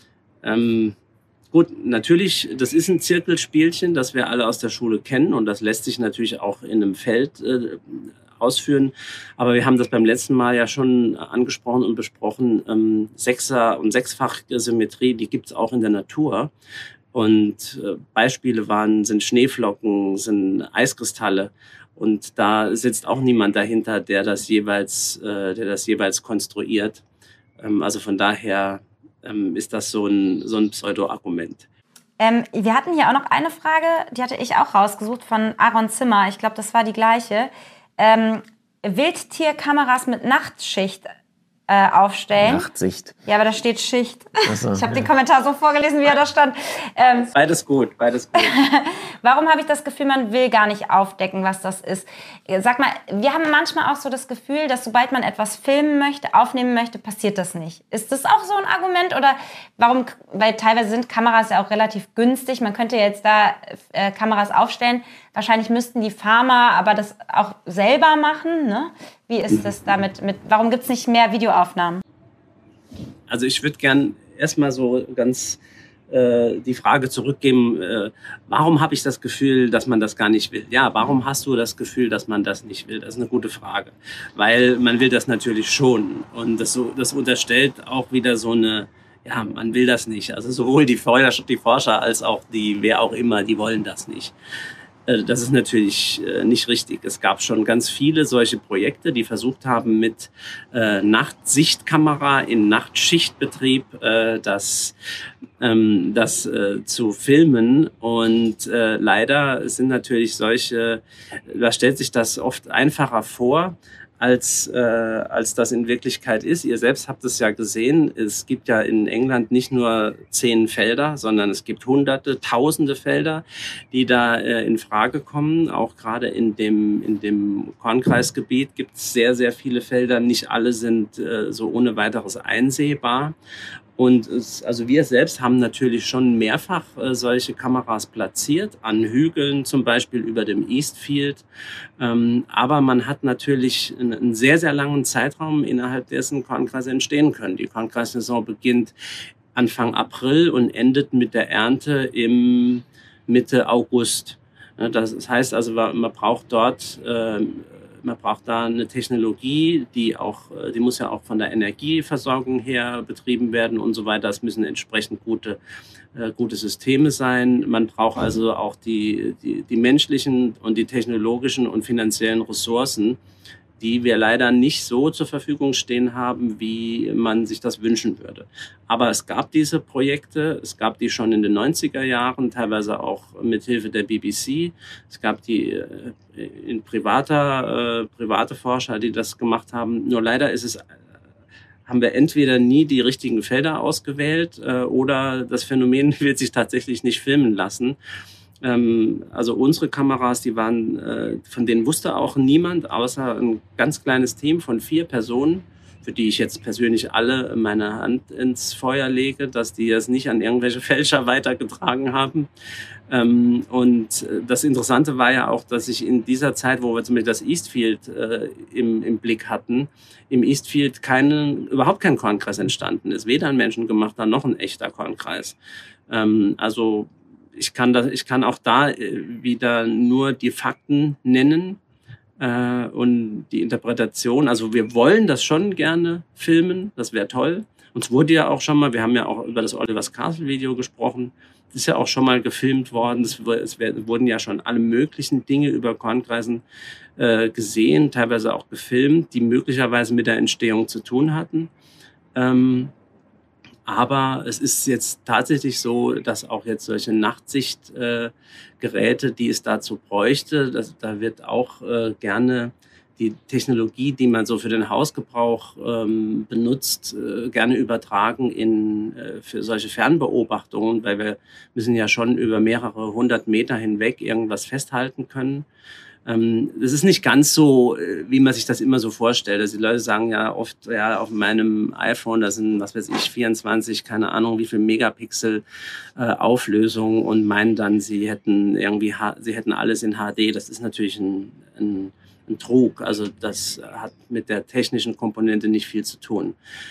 Gut, natürlich, das ist ein Zirkelspielchen, das wir alle aus der Schule kennen und das lässt sich natürlich auch in einem Feld ausführen. Aber wir haben das beim letzten Mal ja schon angesprochen und besprochen. Sechser- und Sechsfachsymmetrie, die gibt's auch in der Natur. Und Beispiele sind Schneeflocken, sind Eiskristalle. Und da sitzt auch niemand dahinter, der das jeweils konstruiert. Also von daher ist das so ein Pseudo-Argument. Wir hatten hier auch noch eine Frage, die hatte ich auch rausgesucht von Aaron Zimmer. Ich glaube, das war die gleiche. Wildtierkameras mit Nachtschicht aufstellen. Nachtsicht. Ja, aber da steht Schicht. So, ich habe den Kommentar so vorgelesen, wie er da stand. Beides gut. Warum habe ich das Gefühl, man will gar nicht aufdecken, was das ist? Sag mal, wir haben manchmal auch so das Gefühl, dass sobald man etwas filmen möchte, aufnehmen möchte, passiert das nicht. Ist das auch so ein Argument? Oder warum? Weil teilweise sind Kameras ja auch relativ günstig. Man könnte jetzt da Kameras aufstellen. Wahrscheinlich müssten die Farmer aber das auch selber machen, ne? Wie ist das damit? Warum gibt es nicht mehr Videoaufnahmen? Also ich würde gern erstmal so ganz die Frage zurückgeben, warum habe ich das Gefühl, dass man das gar nicht will? Ja, warum hast du das Gefühl, dass man das nicht will? Das ist eine gute Frage. Weil man will das natürlich schon. Und das unterstellt auch wieder so eine, ja, man will das nicht. Also sowohl die Forscher als auch wer auch immer, die wollen das nicht. Das ist natürlich nicht richtig. Es gab schon ganz viele solche Projekte, die versucht haben, mit Nachtsichtkamera in Nachtschichtbetrieb das zu filmen. Und leider sind natürlich da stellt sich das oft einfacher vor, als das in Wirklichkeit ist. Ihr selbst habt es ja gesehen, es gibt ja in England nicht nur 10 Felder, sondern es gibt Hunderte, Tausende Felder, die da in Frage kommen. Auch gerade in dem Kornkreisgebiet gibt es sehr, sehr viele Felder. Nicht alle sind so ohne weiteres einsehbar. Und also wir selbst haben natürlich schon mehrfach solche Kameras platziert, an Hügeln zum Beispiel über dem Eastfield. Aber man hat natürlich einen sehr, sehr langen Zeitraum, innerhalb dessen Kornkreise entstehen können. Die Kornkreissaison beginnt Anfang April und endet mit der Ernte im Mitte August. Das heißt also, man braucht dort... Man braucht da eine Technologie, die muss ja auch von der Energieversorgung her betrieben werden und so weiter. Es müssen entsprechend gute Systeme sein. Man braucht also auch die menschlichen und die technologischen und finanziellen Ressourcen, die wir leider nicht so zur Verfügung stehen haben, wie man sich das wünschen würde. Aber es gab diese Projekte, es gab die schon in den 90er Jahren, teilweise auch mit Hilfe der BBC. Es gab die private Forscher, die das gemacht haben. Nur leider haben wir entweder nie die richtigen Felder ausgewählt oder das Phänomen wird sich tatsächlich nicht filmen lassen. Also unsere Kameras, die waren, von denen wusste auch niemand, außer ein ganz kleines Team von 4 Personen, für die ich jetzt persönlich alle meine Hand ins Feuer lege, dass die das nicht an irgendwelche Fälscher weitergetragen haben. Und das Interessante war ja auch, dass ich in dieser Zeit, wo wir zum Beispiel das Eastfield im Blick hatten, im Eastfield überhaupt kein Kornkreis entstanden ist. Weder ein menschengemachter noch ein echter Kornkreis. Also ich kann auch da wieder nur die Fakten nennen und die Interpretation. Also wir wollen das schon gerne filmen, das wäre toll. Uns wurde ja auch schon mal, wir haben ja auch über das Oliver's Castle Video gesprochen, das ist ja auch schon mal gefilmt worden. Es wurden ja schon alle möglichen Dinge über Kornkreisen gesehen, teilweise auch gefilmt, die möglicherweise mit der Entstehung zu tun hatten. Aber es ist jetzt tatsächlich so, dass auch jetzt solche Nachtsichtgeräte, die es dazu bräuchte, da wird auch gerne die Technologie, die man so für den Hausgebrauch benutzt, gerne übertragen für solche Fernbeobachtungen, weil wir müssen ja schon über mehrere 100 Meter hinweg irgendwas festhalten können. Das ist nicht ganz so, wie man sich das immer so vorstellt. Also die Leute sagen ja oft, ja, auf meinem iPhone, da sind, was weiß ich, 24, keine Ahnung, wie viel Megapixel Auflösung und meinen dann, sie hätten alles in HD. Das ist natürlich ein Trug. Also das hat mit der technischen Komponente nicht viel zu tun.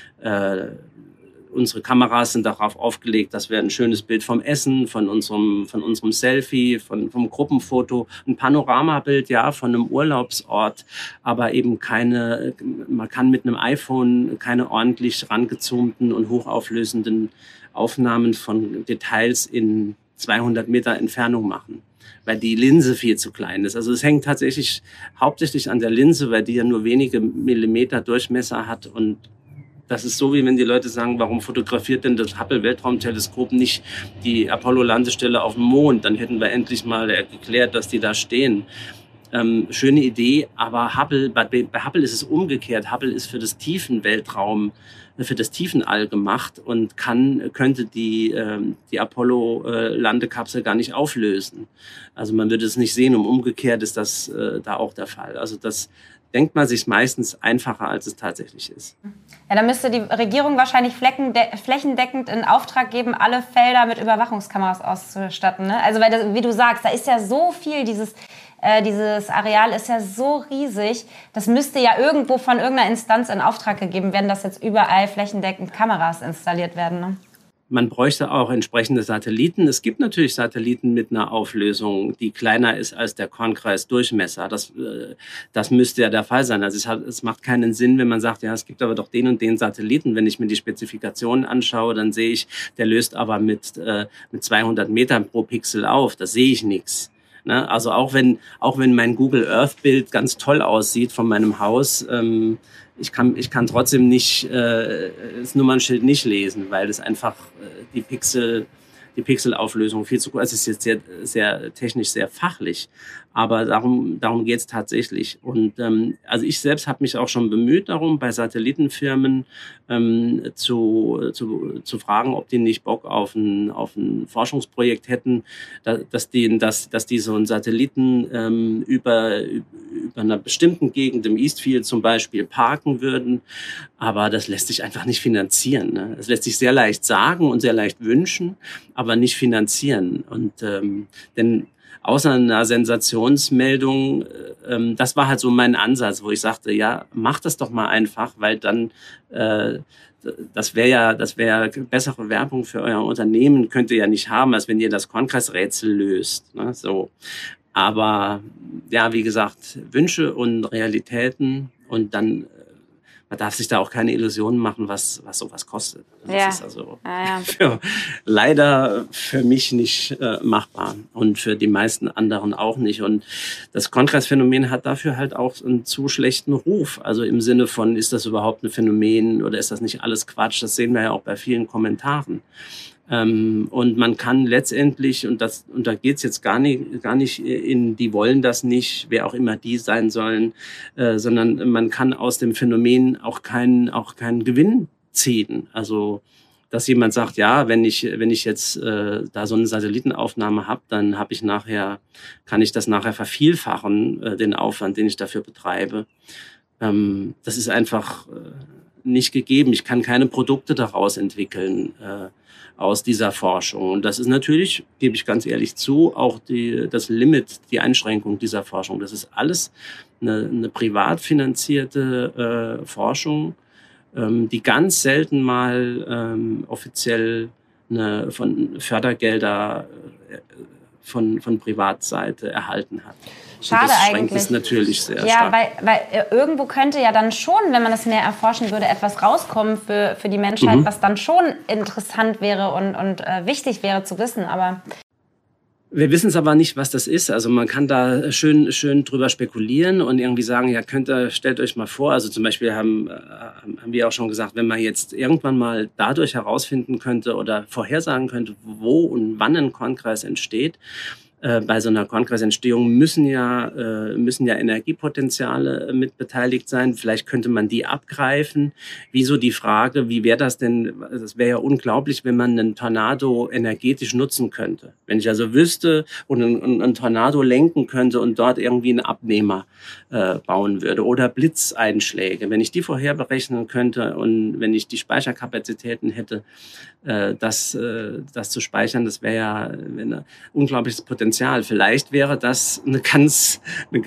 Unsere Kameras sind darauf aufgelegt, dass wir ein schönes Bild vom Essen, von unserem Selfie, vom Gruppenfoto, ein Panoramabild, ja, von einem Urlaubsort, aber eben man kann mit einem iPhone keine ordentlich rangezoomten und hochauflösenden Aufnahmen von Details in 200 Meter Entfernung machen, weil die Linse viel zu klein ist. Also es hängt tatsächlich hauptsächlich an der Linse, weil die ja nur wenige Millimeter Durchmesser hat. Und das ist so, wie wenn die Leute sagen, warum fotografiert denn das Hubble-Weltraumteleskop nicht die Apollo-Landestelle auf dem Mond? Dann hätten wir endlich mal geklärt, dass die da stehen. Schöne Idee, aber bei Hubble ist es umgekehrt. Hubble ist für das Tiefenweltraum, für das Tiefenall gemacht und könnte die Apollo-Landekapsel gar nicht auflösen. Also man würde es nicht sehen, und umgekehrt ist das da auch der Fall. Also das denkt man sich meistens einfacher, als es tatsächlich ist. Ja, dann müsste die Regierung wahrscheinlich flächendeckend in Auftrag geben, alle Felder mit Überwachungskameras auszustatten. Ne? Also weil wie du sagst, da ist ja so viel, dieses Areal ist ja so riesig, das müsste ja irgendwo von irgendeiner Instanz in Auftrag gegeben werden, dass jetzt überall flächendeckend Kameras installiert werden. Ne? Man bräuchte auch entsprechende Satelliten. Es gibt natürlich Satelliten mit einer Auflösung, die kleiner ist als der Kornkreisdurchmesser. Das müsste ja der Fall sein. Also es macht keinen Sinn, wenn man sagt, ja, es gibt aber doch den und den Satelliten. Wenn ich mir die Spezifikationen anschaue, dann sehe ich, der löst aber mit 200 Metern pro Pixel auf. Das sehe ich nichts. Ne? Also auch wenn mein Google Earth Bild ganz toll aussieht von meinem Haus, ich kann trotzdem nicht das Nummernschild nicht lesen, weil es einfach die Pixelauflösung viel zu groß ist. Es ist jetzt sehr, sehr technisch sehr fachlich, Aber darum geht es tatsächlich. Und also ich selbst habe mich auch schon bemüht darum, bei Satellitenfirmen zu fragen, ob die nicht Bock auf ein Forschungsprojekt hätten, dass die so einen Satelliten über einer bestimmten Gegend im Eastfield zum Beispiel parken würden. Aber das lässt sich einfach nicht finanzieren. Ne? Das lässt sich sehr leicht sagen und sehr leicht wünschen, aber nicht finanzieren. Und denn außer einer Sensationsmeldung, das war halt so mein Ansatz, wo ich sagte, ja, macht das doch mal einfach, weil dann das wäre ja bessere Werbung für euer Unternehmen, könnt ihr ja nicht haben, als wenn ihr das Kongressrätsel löst. Ne? So. Aber ja, wie gesagt, Wünsche und Realitäten und dann man darf sich da auch keine Illusionen machen, was sowas kostet. Das ist also leider für mich nicht machbar und für die meisten anderen auch nicht. Und das Kongressphänomen hat dafür halt auch einen zu schlechten Ruf. Also im Sinne von, ist das überhaupt ein Phänomen oder ist das nicht alles Quatsch? Das sehen wir ja auch bei vielen Kommentaren. Und man kann letztendlich, und da geht's jetzt gar nicht in, die wollen das nicht, wer auch immer die sein sollen, sondern man kann aus dem Phänomen auch keinen Gewinn ziehen. Also, dass jemand sagt, ja, wenn ich jetzt da so eine Satellitenaufnahme habe, dann kann ich das nachher vervielfachen, den Aufwand, den ich dafür betreibe. Das ist einfach nicht gegeben. Ich kann keine Produkte daraus entwickeln, aus dieser Forschung. Und das ist natürlich, gebe ich ganz ehrlich zu, auch das Limit, die Einschränkung dieser Forschung. Das ist alles eine privat finanzierte Forschung, die ganz selten mal offiziell von Fördergelder von Privatseite erhalten hat. Schade das eigentlich. Das natürlich sehr stark. Ja, weil irgendwo könnte ja dann schon, wenn man das mehr erforschen würde, etwas rauskommen für die Menschheit, was dann schon interessant wäre und wichtig wäre zu wissen. Aber wir wissen es aber nicht, was das ist. Also man kann da schön drüber spekulieren und irgendwie sagen, ja, stellt euch mal vor, also zum Beispiel haben wir auch schon gesagt, wenn man jetzt irgendwann mal dadurch herausfinden könnte oder vorhersagen könnte, wo und wann ein Kongress entsteht. Bei so einer Kongressentstehung müssen ja Energiepotenziale mit beteiligt sein. Vielleicht könnte man die abgreifen. Wieso die Frage, wie wäre das denn? Das wäre ja unglaublich, wenn man einen Tornado energetisch nutzen könnte. Wenn ich also wüsste und einen Tornado lenken könnte und dort irgendwie einen Abnehmer bauen würde oder Blitzeinschläge. Wenn ich die vorher berechnen könnte und wenn ich die Speicherkapazitäten hätte, das zu speichern, das wäre ja ein unglaubliches Potenzial. Vielleicht wäre das eine ganz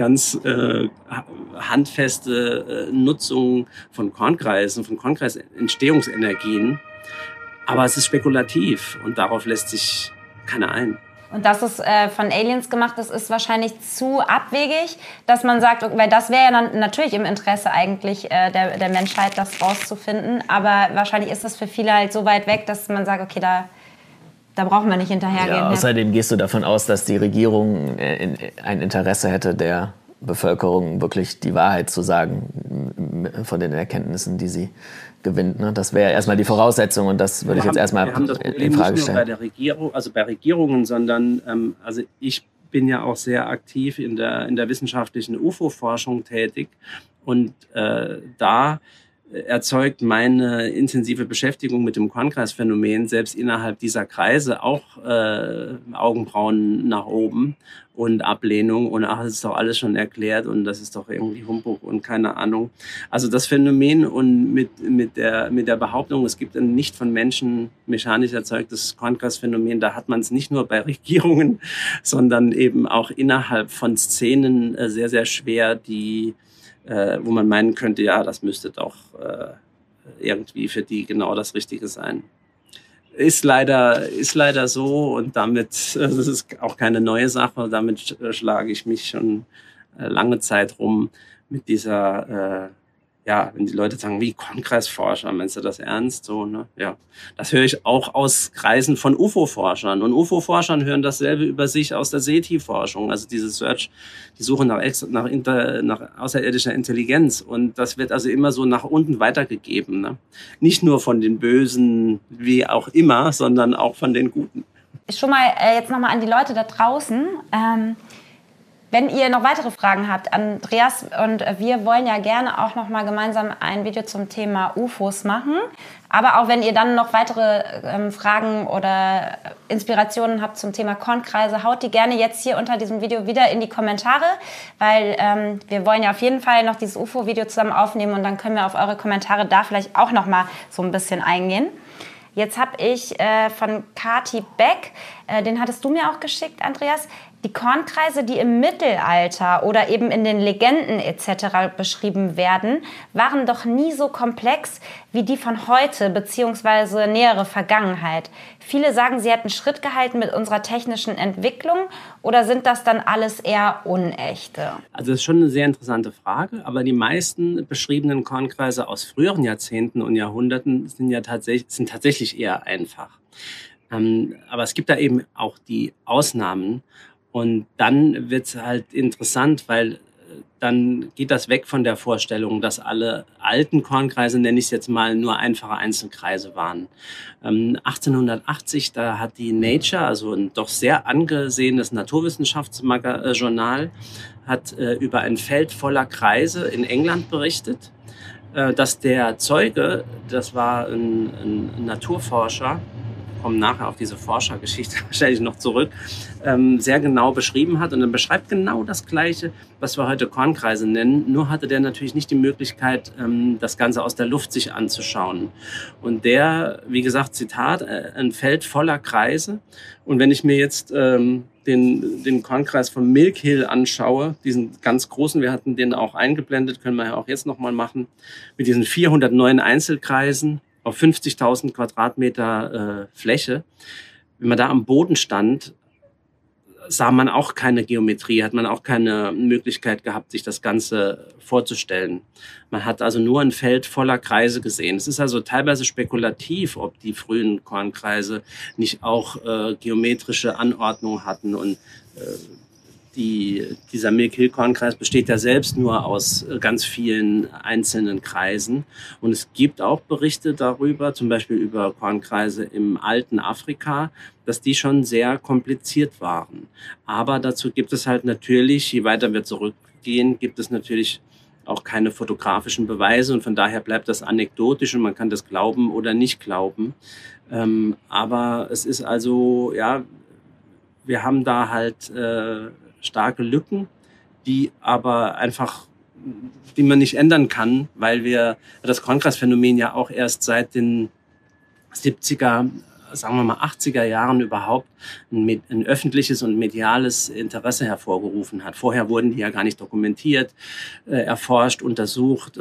handfeste Nutzung von Kornkreisen, von Kornkreisentstehungsenergien. Aber es ist spekulativ und darauf lässt sich keiner ein. Und dass es von Aliens gemacht ist, ist wahrscheinlich zu abwegig, dass man sagt, weil das wäre ja dann natürlich im Interesse eigentlich der Menschheit, das rauszufinden. Aber wahrscheinlich ist das für viele halt so weit weg, dass man sagt, okay, da brauchen wir nicht hinterhergehen. Ja, außerdem gehst du davon aus, dass die Regierung ein Interesse hätte, der Bevölkerung wirklich die Wahrheit zu sagen von den Erkenntnissen, die sie gewinnt. Ne? Das wäre erstmal die Voraussetzung und das würde ich jetzt erstmal in Frage stellen. Bei der Regierung, also bei Regierungen, sondern also ich bin ja auch sehr aktiv in der wissenschaftlichen UFO-Forschung tätig und da erzeugt meine intensive Beschäftigung mit dem Kornkreisphänomen selbst innerhalb dieser Kreise auch Augenbrauen nach oben und Ablehnung und das ist doch alles schon erklärt und das ist doch irgendwie Humbug und keine Ahnung. Also das Phänomen und mit der Behauptung, es gibt ein nicht von Menschen mechanisch erzeugtes Kornkreisphänomen, da hat man es nicht nur bei Regierungen, sondern eben auch innerhalb von Szenen sehr, sehr schwer, wo man meinen könnte, ja, das müsste doch irgendwie für die genau das Richtige sein. Ist leider so und damit, das ist auch keine neue Sache, damit schlage ich mich schon lange Zeit rum mit dieser, wenn die Leute sagen, wie Kornkreisforscher, meinst du das ernst? So, ne? Ja, das höre ich auch aus Kreisen von UFO-Forschern. Und UFO-Forschern hören dasselbe über sich aus der SETI-Forschung, also diese die Suche nach außerirdischer Intelligenz. Und das wird also immer so nach unten weitergegeben. Ne? Nicht nur von den Bösen, wie auch immer, sondern auch von den Guten. Schon mal jetzt nochmal an die Leute da draußen. Wenn ihr noch weitere Fragen habt, Andreas und wir wollen ja gerne auch noch mal gemeinsam ein Video zum Thema UFOs machen. Aber auch wenn ihr dann noch weitere Fragen oder Inspirationen habt zum Thema Kornkreise, haut die gerne jetzt hier unter diesem Video wieder in die Kommentare, weil wir wollen ja auf jeden Fall noch dieses UFO-Video zusammen aufnehmen und dann können wir auf eure Kommentare da vielleicht auch noch mal so ein bisschen eingehen. Jetzt habe ich von Kati Beck, den hattest du mir auch geschickt, Andreas, die Kornkreise, die im Mittelalter oder eben in den Legenden etc. beschrieben werden, waren doch nie so komplex wie die von heute bzw. nähere Vergangenheit. Viele sagen, sie hätten Schritt gehalten mit unserer technischen Entwicklung, oder sind das dann alles eher unechte? Also das ist schon eine sehr interessante Frage, aber die meisten beschriebenen Kornkreise aus früheren Jahrzehnten und Jahrhunderten sind tatsächlich eher einfach. Aber es gibt da eben auch die Ausnahmen. Und dann wird es halt interessant, weil dann geht das weg von der Vorstellung, dass alle alten Kornkreise, nenne ich es jetzt mal, nur einfache Einzelkreise waren. 1880, da hat die Nature, also ein doch sehr angesehenes Naturwissenschaftsjournal, hat über ein Feld voller Kreise in England berichtet, dass der Zeuge, das war ein Naturforscher, kommen nachher auf diese Forschergeschichte wahrscheinlich noch zurück, sehr genau beschrieben hat. Und dann beschreibt genau das Gleiche, was wir heute Kornkreise nennen. Nur hatte der natürlich nicht die Möglichkeit, das Ganze aus der Luft sich anzuschauen. Und der, wie gesagt, Zitat, ein Feld voller Kreise. Und wenn ich mir jetzt den Kornkreis von Milk Hill anschaue, diesen ganz großen, wir hatten den auch eingeblendet, können wir ja auch jetzt nochmal machen, mit diesen 409 Einzelkreisen, auf 50.000 Quadratmeter Fläche. Wenn man da am Boden stand, sah man auch keine Geometrie, hat man auch keine Möglichkeit gehabt, sich das Ganze vorzustellen. Man hat also nur ein Feld voller Kreise gesehen. Es ist also teilweise spekulativ, ob die frühen Kornkreise nicht auch geometrische Anordnung hatten. Und dieser Milk-Hill-Kornkreis besteht ja selbst nur aus ganz vielen einzelnen Kreisen. Und es gibt auch Berichte darüber, zum Beispiel über Kornkreise im alten Afrika, dass die schon sehr kompliziert waren. Aber dazu gibt es halt natürlich, je weiter wir zurückgehen, gibt es natürlich auch keine fotografischen Beweise. Und von daher bleibt das anekdotisch und man kann das glauben oder nicht glauben. Aber es ist also, ja, wir haben da halt starke Lücken, die aber einfach, die man nicht ändern kann, weil wir das Kornkreisphänomen ja auch erst seit den 70er, sagen wir mal 80er Jahren überhaupt ein öffentliches und mediales Interesse hervorgerufen hat. Vorher wurden die ja gar nicht dokumentiert, erforscht, untersucht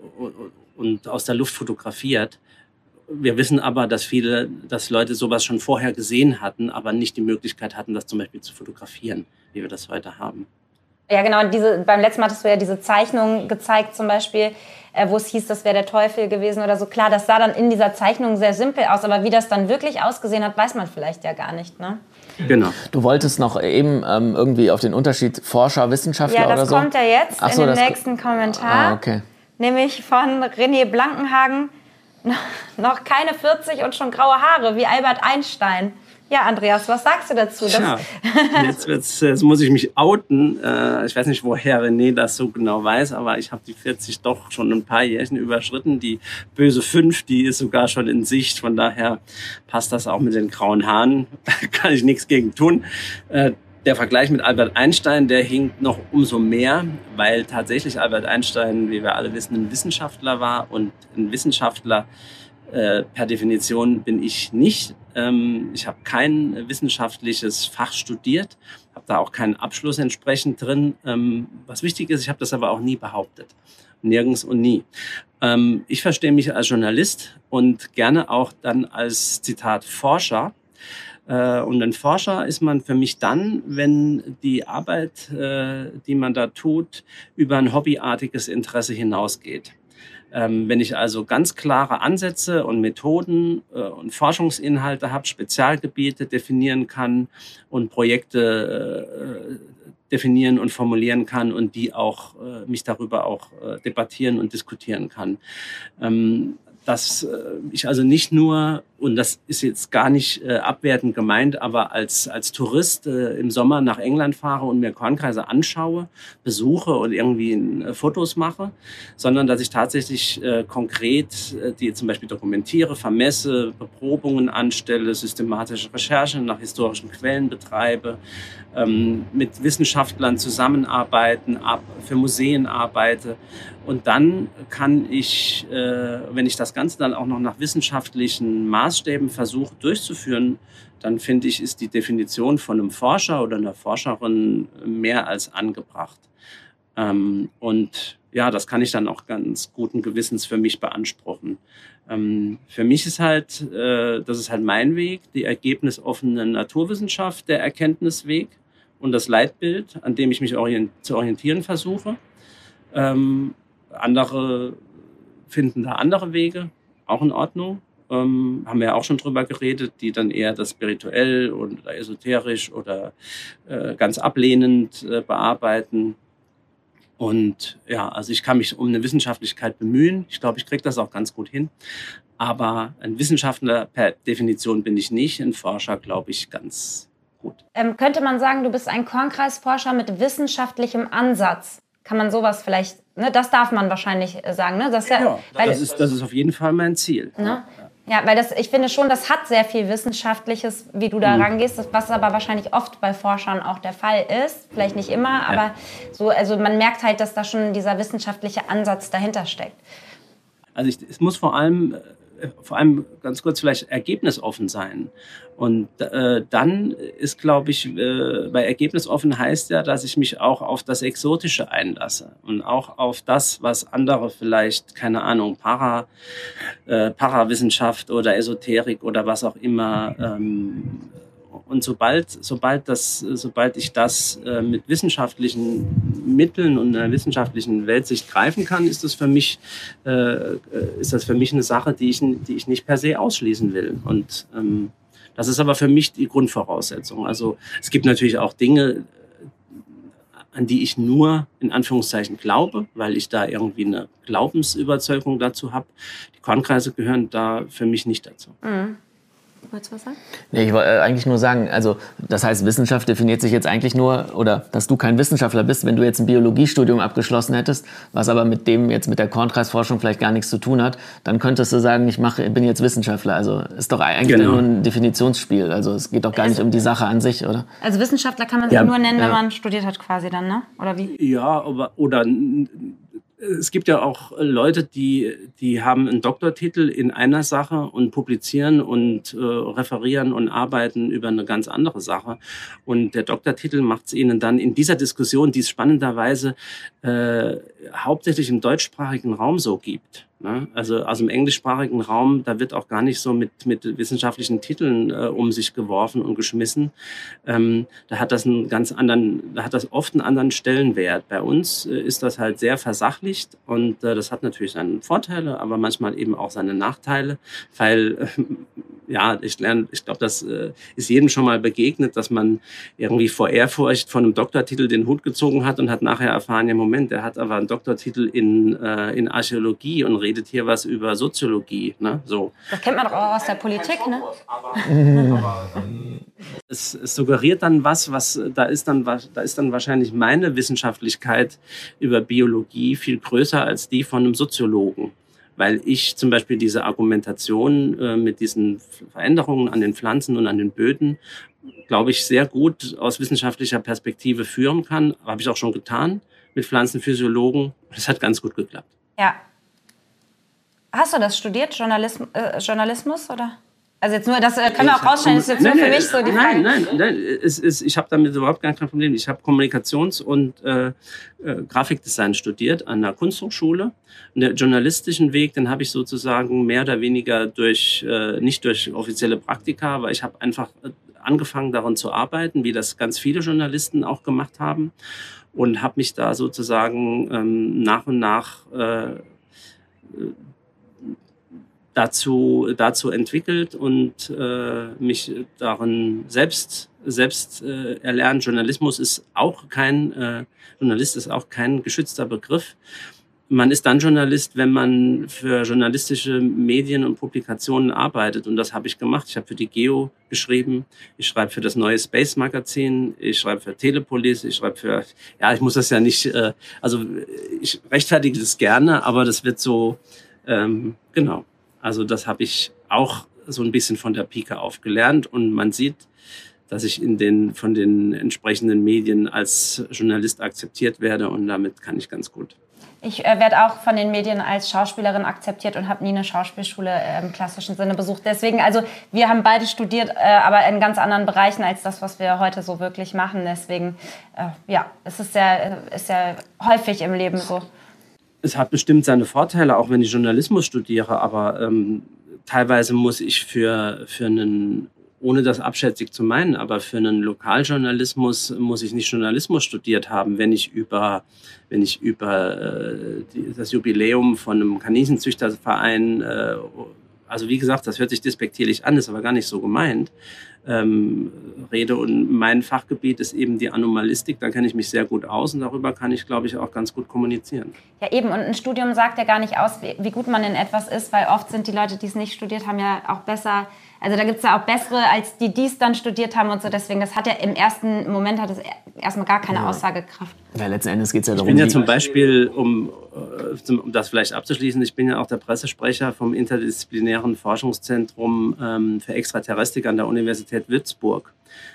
und aus der Luft fotografiert. Wir wissen aber, dass Leute sowas schon vorher gesehen hatten, aber nicht die Möglichkeit hatten, das zum Beispiel zu fotografieren, wie wir das heute haben. Ja, genau. Beim letzten Mal hattest du ja diese Zeichnung gezeigt, zum Beispiel, wo es hieß, das wäre der Teufel gewesen oder so. Klar, das sah dann in dieser Zeichnung sehr simpel aus, aber wie das dann wirklich ausgesehen hat, weiß man vielleicht ja gar nicht, ne? Genau. Du wolltest noch eben irgendwie auf den Unterschied Forscher, Wissenschaftler oder so? Ja, das kommt ja jetzt in dem nächsten Kommentar. Okay. Nämlich von René Blankenhagen. Noch keine 40 und schon graue Haare, wie Albert Einstein. Ja, Andreas, was sagst du dazu? Ja, jetzt muss ich mich outen. Ich weiß nicht, woher René das so genau weiß, aber ich habe die 40 doch schon ein paar Jährchen überschritten. Die böse 5, die ist sogar schon in Sicht. Von daher passt das auch mit den grauen Haaren. Kann ich nichts gegen tun. Der Vergleich mit Albert Einstein, der hinkt noch umso mehr, weil tatsächlich Albert Einstein, wie wir alle wissen, ein Wissenschaftler war. Und ein Wissenschaftler per Definition bin ich nicht. Ich habe kein wissenschaftliches Fach studiert, habe da auch keinen Abschluss entsprechend drin. Was wichtig ist, ich habe das aber auch nie behauptet. Nirgends und nie. Ich verstehe mich als Journalist und gerne auch dann als, Zitat, Forscher. Und ein Forscher ist man für mich dann, wenn die Arbeit, die man da tut, über ein hobbyartiges Interesse hinausgeht. Wenn ich also ganz klare Ansätze und Methoden und Forschungsinhalte habe, Spezialgebiete definieren kann und Projekte definieren und formulieren kann und die auch mich darüber auch debattieren und diskutieren kann. Dass ich also nicht nur und das ist jetzt gar nicht abwertend gemeint, aber als Tourist im Sommer nach England fahre und mir Kornkreise anschaue, besuche und irgendwie Fotos mache, sondern dass ich tatsächlich konkret die zum Beispiel dokumentiere, vermesse, Beprobungen anstelle, systematische Recherche nach historischen Quellen betreibe, mit Wissenschaftlern zusammenarbeiten, für Museen arbeite. Und dann kann ich, wenn ich das Ganze dann auch noch nach wissenschaftlichen Maßstäben versuche durchzuführen, dann finde ich, ist die Definition von einem Forscher oder einer Forscherin mehr als angebracht. Und ja, das kann ich dann auch ganz guten Gewissens für mich beanspruchen. Für mich ist halt, das ist halt mein Weg, die ergebnisoffene Naturwissenschaft, der Erkenntnisweg und das Leitbild, an dem ich mich zu orientieren versuche. Andere finden da andere Wege, auch in Ordnung. Haben wir ja auch schon drüber geredet, die dann eher das spirituell oder esoterisch oder ganz ablehnend bearbeiten. Und ja, also ich kann mich um eine Wissenschaftlichkeit bemühen. Ich glaube, ich kriege das auch ganz gut hin. Aber ein Wissenschaftler per Definition bin ich nicht, ein Forscher glaube ich ganz gut. Könnte man sagen, du bist ein Kornkreisforscher mit wissenschaftlichem Ansatz? Kann man sowas vielleicht, ne, das darf man wahrscheinlich sagen, ne? Das ist auf jeden Fall mein Ziel. Ne? Ja, weil ich finde schon, das hat sehr viel Wissenschaftliches, wie du da rangehst, was aber wahrscheinlich oft bei Forschern auch der Fall ist. Vielleicht nicht immer, aber so, also man merkt halt, dass da schon dieser wissenschaftliche Ansatz dahinter steckt. Also es muss vor allem ganz kurz vielleicht ergebnisoffen sein. Und dann ist, glaube ich, bei ergebnisoffen heißt ja, dass ich mich auch auf das Exotische einlasse und auch auf das, was andere vielleicht, keine Ahnung, Parawissenschaft oder Esoterik oder was auch immer. Und sobald ich das mit wissenschaftlichen Mitteln und einer wissenschaftlichen Weltsicht greifen kann, ist das für mich eine Sache, die ich nicht per se ausschließen will. Und das ist aber für mich die Grundvoraussetzung. Also es gibt natürlich auch Dinge, an die ich nur in Anführungszeichen glaube, weil ich da irgendwie eine Glaubensüberzeugung dazu habe. Die Kornkreise gehören da für mich nicht dazu. Mhm. Wolltest du was sagen? Nee, ich wollte eigentlich nur sagen, also das heißt, Wissenschaft definiert sich jetzt eigentlich nur, oder dass du kein Wissenschaftler bist, wenn du jetzt ein Biologiestudium abgeschlossen hättest, was aber mit der Kornkreisforschung vielleicht gar nichts zu tun hat, dann könntest du sagen, ich bin jetzt Wissenschaftler. Also ist doch eigentlich nur ein Definitionsspiel. Also es geht doch gar nicht um die Sache an sich, oder? Also Wissenschaftler kann man sich nur nennen, wenn man studiert hat quasi dann, ne? Oder wie? Ja, oder es gibt ja auch Leute, die haben einen Doktortitel in einer Sache und publizieren und referieren und arbeiten über eine ganz andere Sache. Und der Doktortitel macht es ihnen dann in dieser Diskussion, die es spannenderweise hauptsächlich im deutschsprachigen Raum so gibt. Ne? Also aus dem englischsprachigen Raum, da wird auch gar nicht so mit wissenschaftlichen Titeln um sich geworfen und geschmissen. Da hat das oft einen anderen Stellenwert. Bei uns ist das halt sehr versachlicht und das hat natürlich seine Vorteile, aber manchmal eben auch seine Nachteile, weil ich glaube, das ist jedem schon mal begegnet, dass man irgendwie vor Ehrfurcht von einem Doktortitel den Hut gezogen hat und hat nachher erfahren, ja Moment, der hat aber einen Doktortitel in Archäologie und redet hier was über Soziologie. Ne? So. Das kennt man doch auch aus der Politik, ne? Es suggeriert dann da ist dann wahrscheinlich meine Wissenschaftlichkeit über Biologie viel größer als die von einem Soziologen. Weil ich zum Beispiel diese Argumentation mit diesen Veränderungen an den Pflanzen und an den Böden, glaube ich, sehr gut aus wissenschaftlicher Perspektive führen kann. Habe ich auch schon getan mit Pflanzenphysiologen. Das hat ganz gut geklappt. Ja. Hast du das studiert, Journalismus, oder? Also jetzt nur, das können wir auch rausstellen, das ist jetzt nur für mich so die Frage. Nein, ich habe damit überhaupt gar kein Problem. Ich habe Kommunikations- und Grafikdesign studiert an der Kunsthochschule. Und der journalistischen Weg, den habe ich sozusagen mehr oder weniger nicht durch offizielle Praktika, aber ich habe einfach angefangen daran zu arbeiten, wie das ganz viele Journalisten auch gemacht haben, und habe mich da sozusagen nach und nach dazu entwickelt und mich darin selbst erlernt. Journalist ist auch kein geschützter Begriff. man ist dann Journalist, wenn man für journalistische Medien und Publikationen arbeitet. Und das habe ich gemacht. Ich habe für die Geo geschrieben. Ich schreibe für das neue Space Magazin. Ich schreibe für Telepolis. Ich schreibe für, ja, ich muss das ja nicht, also ich rechtfertige das gerne, aber das wird so, genau. Also das habe ich auch so ein bisschen von der Pike auf gelernt. Und man sieht, dass ich von den entsprechenden Medien als Journalist akzeptiert werde. Und damit kann ich ganz gut. Ich werde auch von den Medien als Schauspielerin akzeptiert und habe nie eine Schauspielschule im klassischen Sinne besucht. Deswegen, also wir haben beide studiert, aber in ganz anderen Bereichen als das, was wir heute so wirklich machen. Deswegen, ja, es ist sehr häufig im Leben so. Es hat bestimmt seine Vorteile, auch wenn ich Journalismus studiere, aber teilweise muss ich für einen, ohne das abschätzig zu meinen, aber für einen Lokaljournalismus muss ich nicht Journalismus studiert haben, wenn ich über das Jubiläum von einem Kaninchenzüchterverein, also wie gesagt, das hört sich despektierlich an, ist aber gar nicht so gemeint, rede. Und mein Fachgebiet ist eben die Anomalistik, da kenne ich mich sehr gut aus und darüber kann ich, glaube ich, auch ganz gut kommunizieren. Ja eben, und ein Studium sagt ja gar nicht aus, wie gut man in etwas ist, weil oft sind die Leute, die es nicht studiert haben, ja auch besser. Also da gibt es ja auch bessere, als die es dann studiert haben und so. Deswegen, das hat ja im ersten Moment hat es erstmal gar keine Aussagekraft. Ja, letzten Endes geht es ja darum. Ich bin ja zum Beispiel, um das vielleicht abzuschließen, ich bin ja auch der Pressesprecher vom interdisziplinären Forschungszentrum für Extraterrestik an der Universität Würzburg.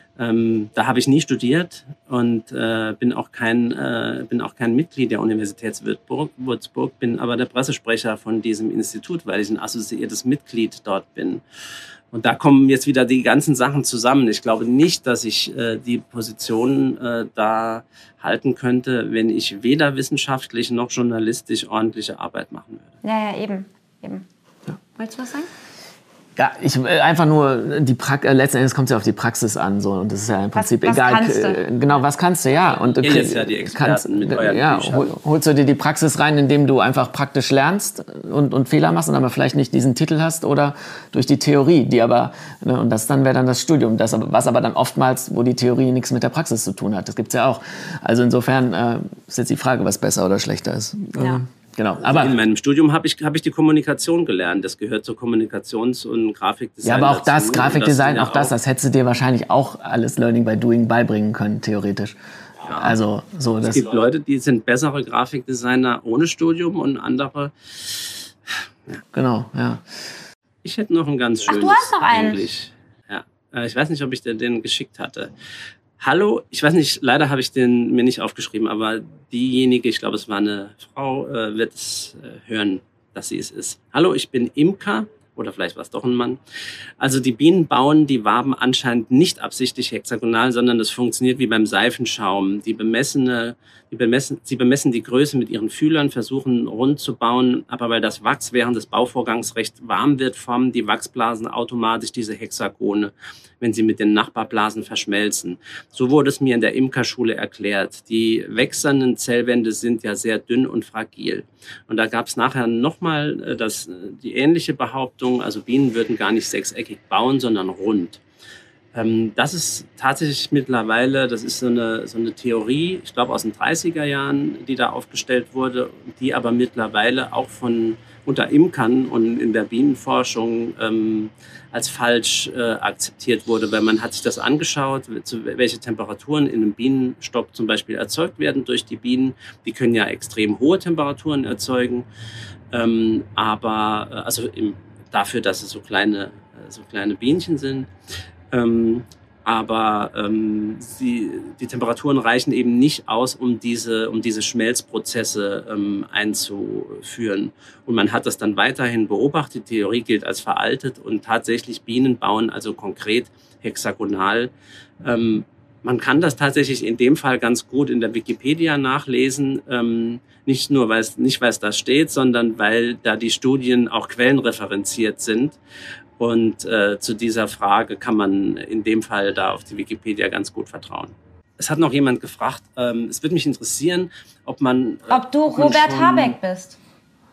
Da habe ich nie studiert und bin auch kein Mitglied der Universität Würzburg, bin aber der Pressesprecher von diesem Institut, weil ich ein assoziiertes Mitglied dort bin. Und da kommen jetzt wieder die ganzen Sachen zusammen. Ich glaube nicht, dass ich die Position da halten könnte, wenn ich weder wissenschaftlich noch journalistisch ordentliche Arbeit machen würde. Ja, eben. Ja. Wolltest du was sagen? Ja, einfach nur letzten Endes kommt es ja auf die Praxis an, so, und das ist ja im Prinzip egal. Kannst du? Genau, was kannst du, ja. Und ihr jetzt ja die Experten mit euren Büchern. Holst du dir die Praxis rein, indem du einfach praktisch lernst und Fehler machst und aber vielleicht nicht diesen Titel hast, oder durch die Theorie, die aber, ne, und das dann wäre dann das Studium, was aber dann oftmals, wo die Theorie nichts mit der Praxis zu tun hat. Das gibt's ja auch. Also insofern ist jetzt die Frage, was besser oder schlechter ist. Ja. Genau. Aber in meinem Studium habe ich die Kommunikation gelernt. Das gehört zur Kommunikations- und Grafikdesign. Ja, aber auch dazu. das Grafikdesign, das hättest du dir wahrscheinlich auch alles Learning by Doing beibringen können, theoretisch. Ja. Also so. Es gibt Leute, die sind bessere Grafikdesigner ohne Studium und andere. Ja. Genau, ja. Ich hätte noch einen ganz schönes. Ach, du hast noch einen. Englisch. Ja. Ich weiß nicht, ob ich dir den geschickt hatte. Hallo, ich weiß nicht, leider habe ich den mir nicht aufgeschrieben, aber diejenige, ich glaube, es war eine Frau, wird es hören, dass sie es ist. Hallo, ich bin Imker, oder vielleicht war es doch ein Mann. Also die Bienen bauen die Waben anscheinend nicht absichtlich hexagonal, sondern das funktioniert wie beim Seifenschaum. Sie bemessen die Größe mit ihren Fühlern, versuchen rund zu bauen, aber weil das Wachs während des Bauvorgangs recht warm wird, formen die Wachsblasen automatisch diese Hexagone, wenn sie mit den Nachbarblasen verschmelzen. So wurde es mir in der Imkerschule erklärt. Die wechselnden Zellwände sind ja sehr dünn und fragil. Und da gab es nachher nochmal die ähnliche Behauptung, also Bienen würden gar nicht sechseckig bauen, sondern rund. Das ist tatsächlich mittlerweile, das ist so eine Theorie, ich glaube aus den 30er Jahren, die da aufgestellt wurde, die aber mittlerweile auch unter Imkern und in der Bienenforschung als falsch akzeptiert wurde, weil man hat sich das angeschaut, welche Temperaturen in einem Bienenstock zum Beispiel erzeugt werden durch die Bienen. Die können ja extrem hohe Temperaturen erzeugen, aber dafür, dass es so kleine Bienchen sind. Aber die Temperaturen reichen eben nicht aus, um diese Schmelzprozesse einzuführen. Und man hat das dann weiterhin beobachtet. Die Theorie gilt als veraltet und tatsächlich Bienen bauen also konkret hexagonal. Man kann das tatsächlich in dem Fall ganz gut in der Wikipedia nachlesen. Nicht nur, weil es da steht, sondern weil da die Studien auch quellenreferenziert sind. Und zu dieser Frage kann man in dem Fall da auf die Wikipedia ganz gut vertrauen. Es hat noch jemand gefragt, es würde mich interessieren, ob du Robert Habeck bist.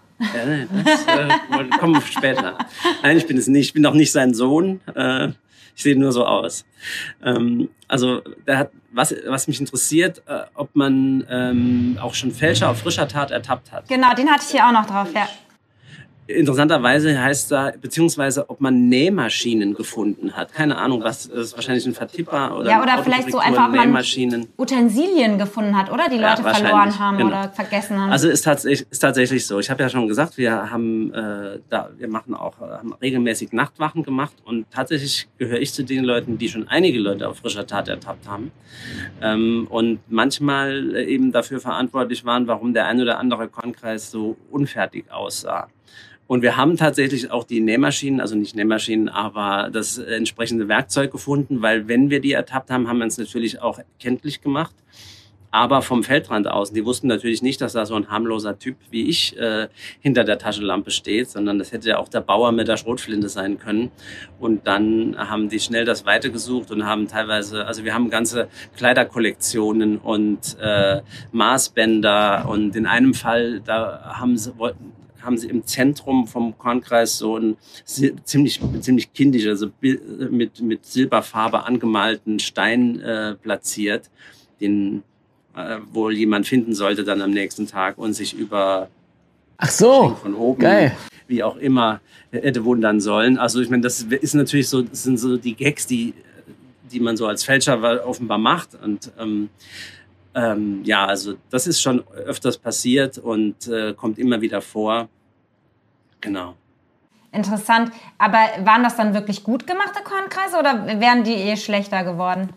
Das kommt später. Nein, ich bin es nicht. Ich bin auch nicht sein Sohn. Ich sehe nur so aus. Also was mich interessiert, ob man auch schon Fälscher auf frischer Tat ertappt hat. Genau, den hatte ich hier auch noch drauf, ja. Interessanterweise heißt da, beziehungsweise ob man Nähmaschinen gefunden hat. Keine Ahnung, was ist wahrscheinlich ein Vertipper oder Ja, oder vielleicht so einfach, ob man Nähmaschinen. Utensilien gefunden hat, oder? Die Leute verloren haben oder vergessen haben. Also ist tatsächlich so. Ich habe ja schon gesagt, wir haben haben regelmäßig Nachtwachen gemacht und tatsächlich gehöre ich zu den Leuten, die schon einige Leute auf frischer Tat ertappt haben und manchmal eben dafür verantwortlich waren, warum der ein oder andere Kornkreis so unfertig aussah. Und wir haben tatsächlich auch die Nähmaschinen, also nicht Nähmaschinen, aber das entsprechende Werkzeug gefunden, weil wenn wir die ertappt haben, haben wir uns natürlich auch kenntlich gemacht. Aber vom Feldrand aus. Die wussten natürlich nicht, dass da so ein harmloser Typ wie ich hinter der Taschenlampe steht, sondern das hätte ja auch der Bauer mit der Schrotflinte sein können. Und dann haben die schnell das Weite gesucht und haben teilweise, also wir haben ganze Kleiderkollektionen und Maßbänder. Und in einem Fall, da haben sie im Zentrum vom Kornkreis so einen ziemlich kindisch, also mit Silberfarbe angemalten Stein platziert, den wohl jemand finden sollte dann am nächsten Tag und sich über von oben, geil, wie auch immer, hätte wundern sollen. Also ich meine, das ist natürlich so, das sind so die Gags, die man so als Fälscher offenbar macht und ja, also das ist schon öfters passiert und kommt immer wieder vor. Genau. Interessant. Aber waren das dann wirklich gut gemachte Kornkreise oder wären die schlechter geworden?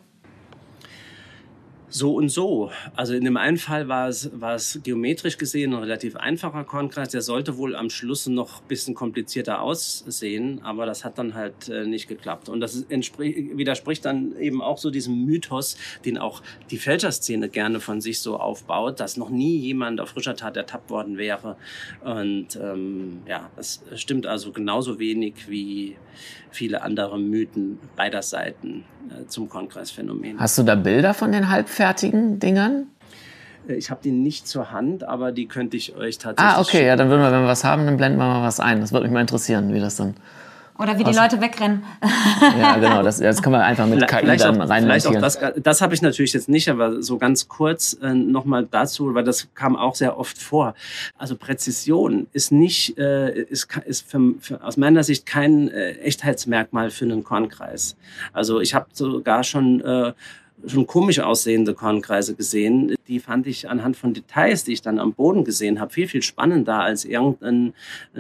So und so. Also in dem einen Fall war es geometrisch gesehen ein relativ einfacher Kornkreis. Der sollte wohl am Schluss noch ein bisschen komplizierter aussehen, aber das hat dann halt nicht geklappt. Und das widerspricht dann eben auch so diesem Mythos, den auch die Fälscherszene gerne von sich so aufbaut, dass noch nie jemand auf frischer Tat ertappt worden wäre. Und ja, das stimmt also genauso wenig wie viele andere Mythen beider Seiten zum Kornkreisphänomen. Hast du da Bilder von den halbfertigen Dingern? Ich habe die nicht zur Hand, aber die könnte ich euch tatsächlich okay, schicken. Ja, dann würden wir, wenn wir was haben, dann blenden wir mal was ein. Das würde mich mal interessieren, wie das dann... Oder wie die Leute wegrennen. Ja, genau. Das kann man einfach mit KI dann reinmontieren. Das habe ich natürlich jetzt nicht, aber so ganz kurz nochmal dazu, weil das kam auch sehr oft vor. Also Präzision ist nicht, ist aus meiner Sicht kein Echtheitsmerkmal für einen Kornkreis. Also ich habe sogar schon komisch aussehende Kornkreise gesehen. Die fand ich anhand von Details, die ich dann am Boden gesehen habe, viel, viel spannender als irgendein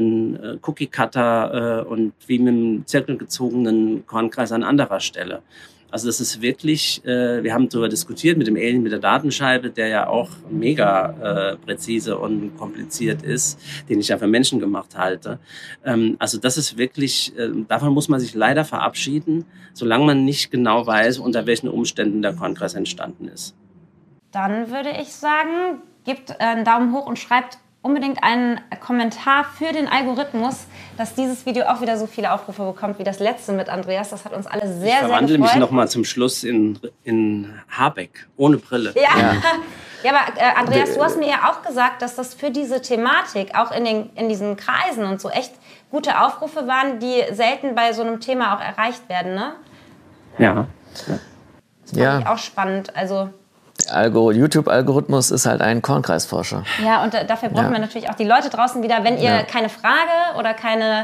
Cookie-Cutter und wie mit einem Zirkel gezogenen Kornkreis an anderer Stelle. Also das ist wirklich, wir haben darüber diskutiert mit dem Alien mit der Datenscheibe, der ja auch mega präzise und kompliziert ist, den ich ja für Menschen gemacht halte. Also das ist wirklich, davon muss man sich leider verabschieden, solange man nicht genau weiß, unter welchen Umständen der Kornkreis entstanden ist. Dann würde ich sagen, gebt einen Daumen hoch und schreibt unbedingt einen Kommentar für den Algorithmus, dass dieses Video auch wieder so viele Aufrufe bekommt wie das letzte mit Andreas. Das hat uns alle sehr, sehr gefreut. Ich verwandle mich nochmal zum Schluss in Habeck, ohne Brille. Ja, aber Andreas, du hast mir ja auch gesagt, dass das für diese Thematik, auch in diesen Kreisen und so, echt gute Aufrufe waren, die selten bei so einem Thema auch erreicht werden, ne? Ja. Das fand ich auch spannend, also... YouTube-Algorithmus ist halt ein Kornkreisforscher. Ja, und dafür brauchen wir natürlich auch die Leute draußen wieder. Wenn ihr keine Frage oder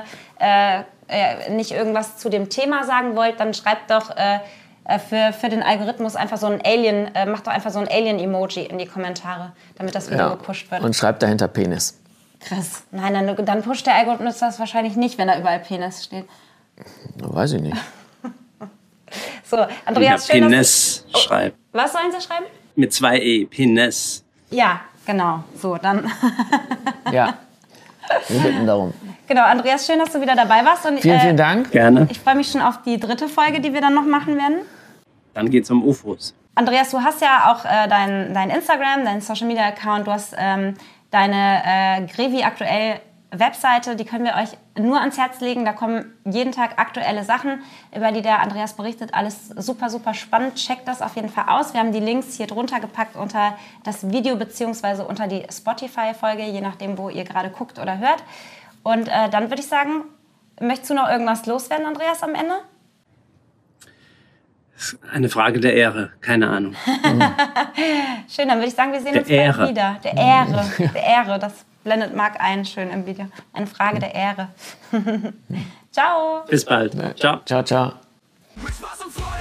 nicht irgendwas zu dem Thema sagen wollt, dann schreibt doch für den Algorithmus einfach so ein Alien, macht doch einfach so ein Alien-Emoji in die Kommentare, damit das Video gepusht wird. Und schreibt dahinter Penis. Krass. Nein, dann pusht der Algorithmus das wahrscheinlich nicht, wenn da überall Penis steht. Weiß ich nicht. So, Andreas, schön, Penis schreibt. Was sollen sie schreiben? Mit 2 E, Penis. Ja, genau. So, dann. Ja, wir bitten darum. Genau, Andreas, schön, dass du wieder dabei warst. Und, vielen Dank. Gerne. Ich freue mich schon auf die 3. Folge, die wir dann noch machen werden. Dann geht's um UFOs. Andreas, du hast ja auch dein Instagram, deinen Social-Media-Account, du hast deine Grevi aktuell Webseite, die können wir euch nur ans Herz legen. Da kommen jeden Tag aktuelle Sachen, über die der Andreas berichtet. Alles super, super spannend. Checkt das auf jeden Fall aus. Wir haben die Links hier drunter gepackt unter das Video bzw. unter die Spotify-Folge, je nachdem, wo ihr gerade guckt oder hört. Und dann würde ich sagen, möchtest du noch irgendwas loswerden, Andreas, am Ende? Eine Frage der Ehre, keine Ahnung. Schön, dann würde ich sagen, wir sehen Der uns bald Ehre. wieder. Der Ehre. Der Ehre, das blendet Marc ein, schön im Video. Eine Frage der Ehre. Ciao. Bis bald. Ciao. Ciao, ciao. Mit Spaß und Freude.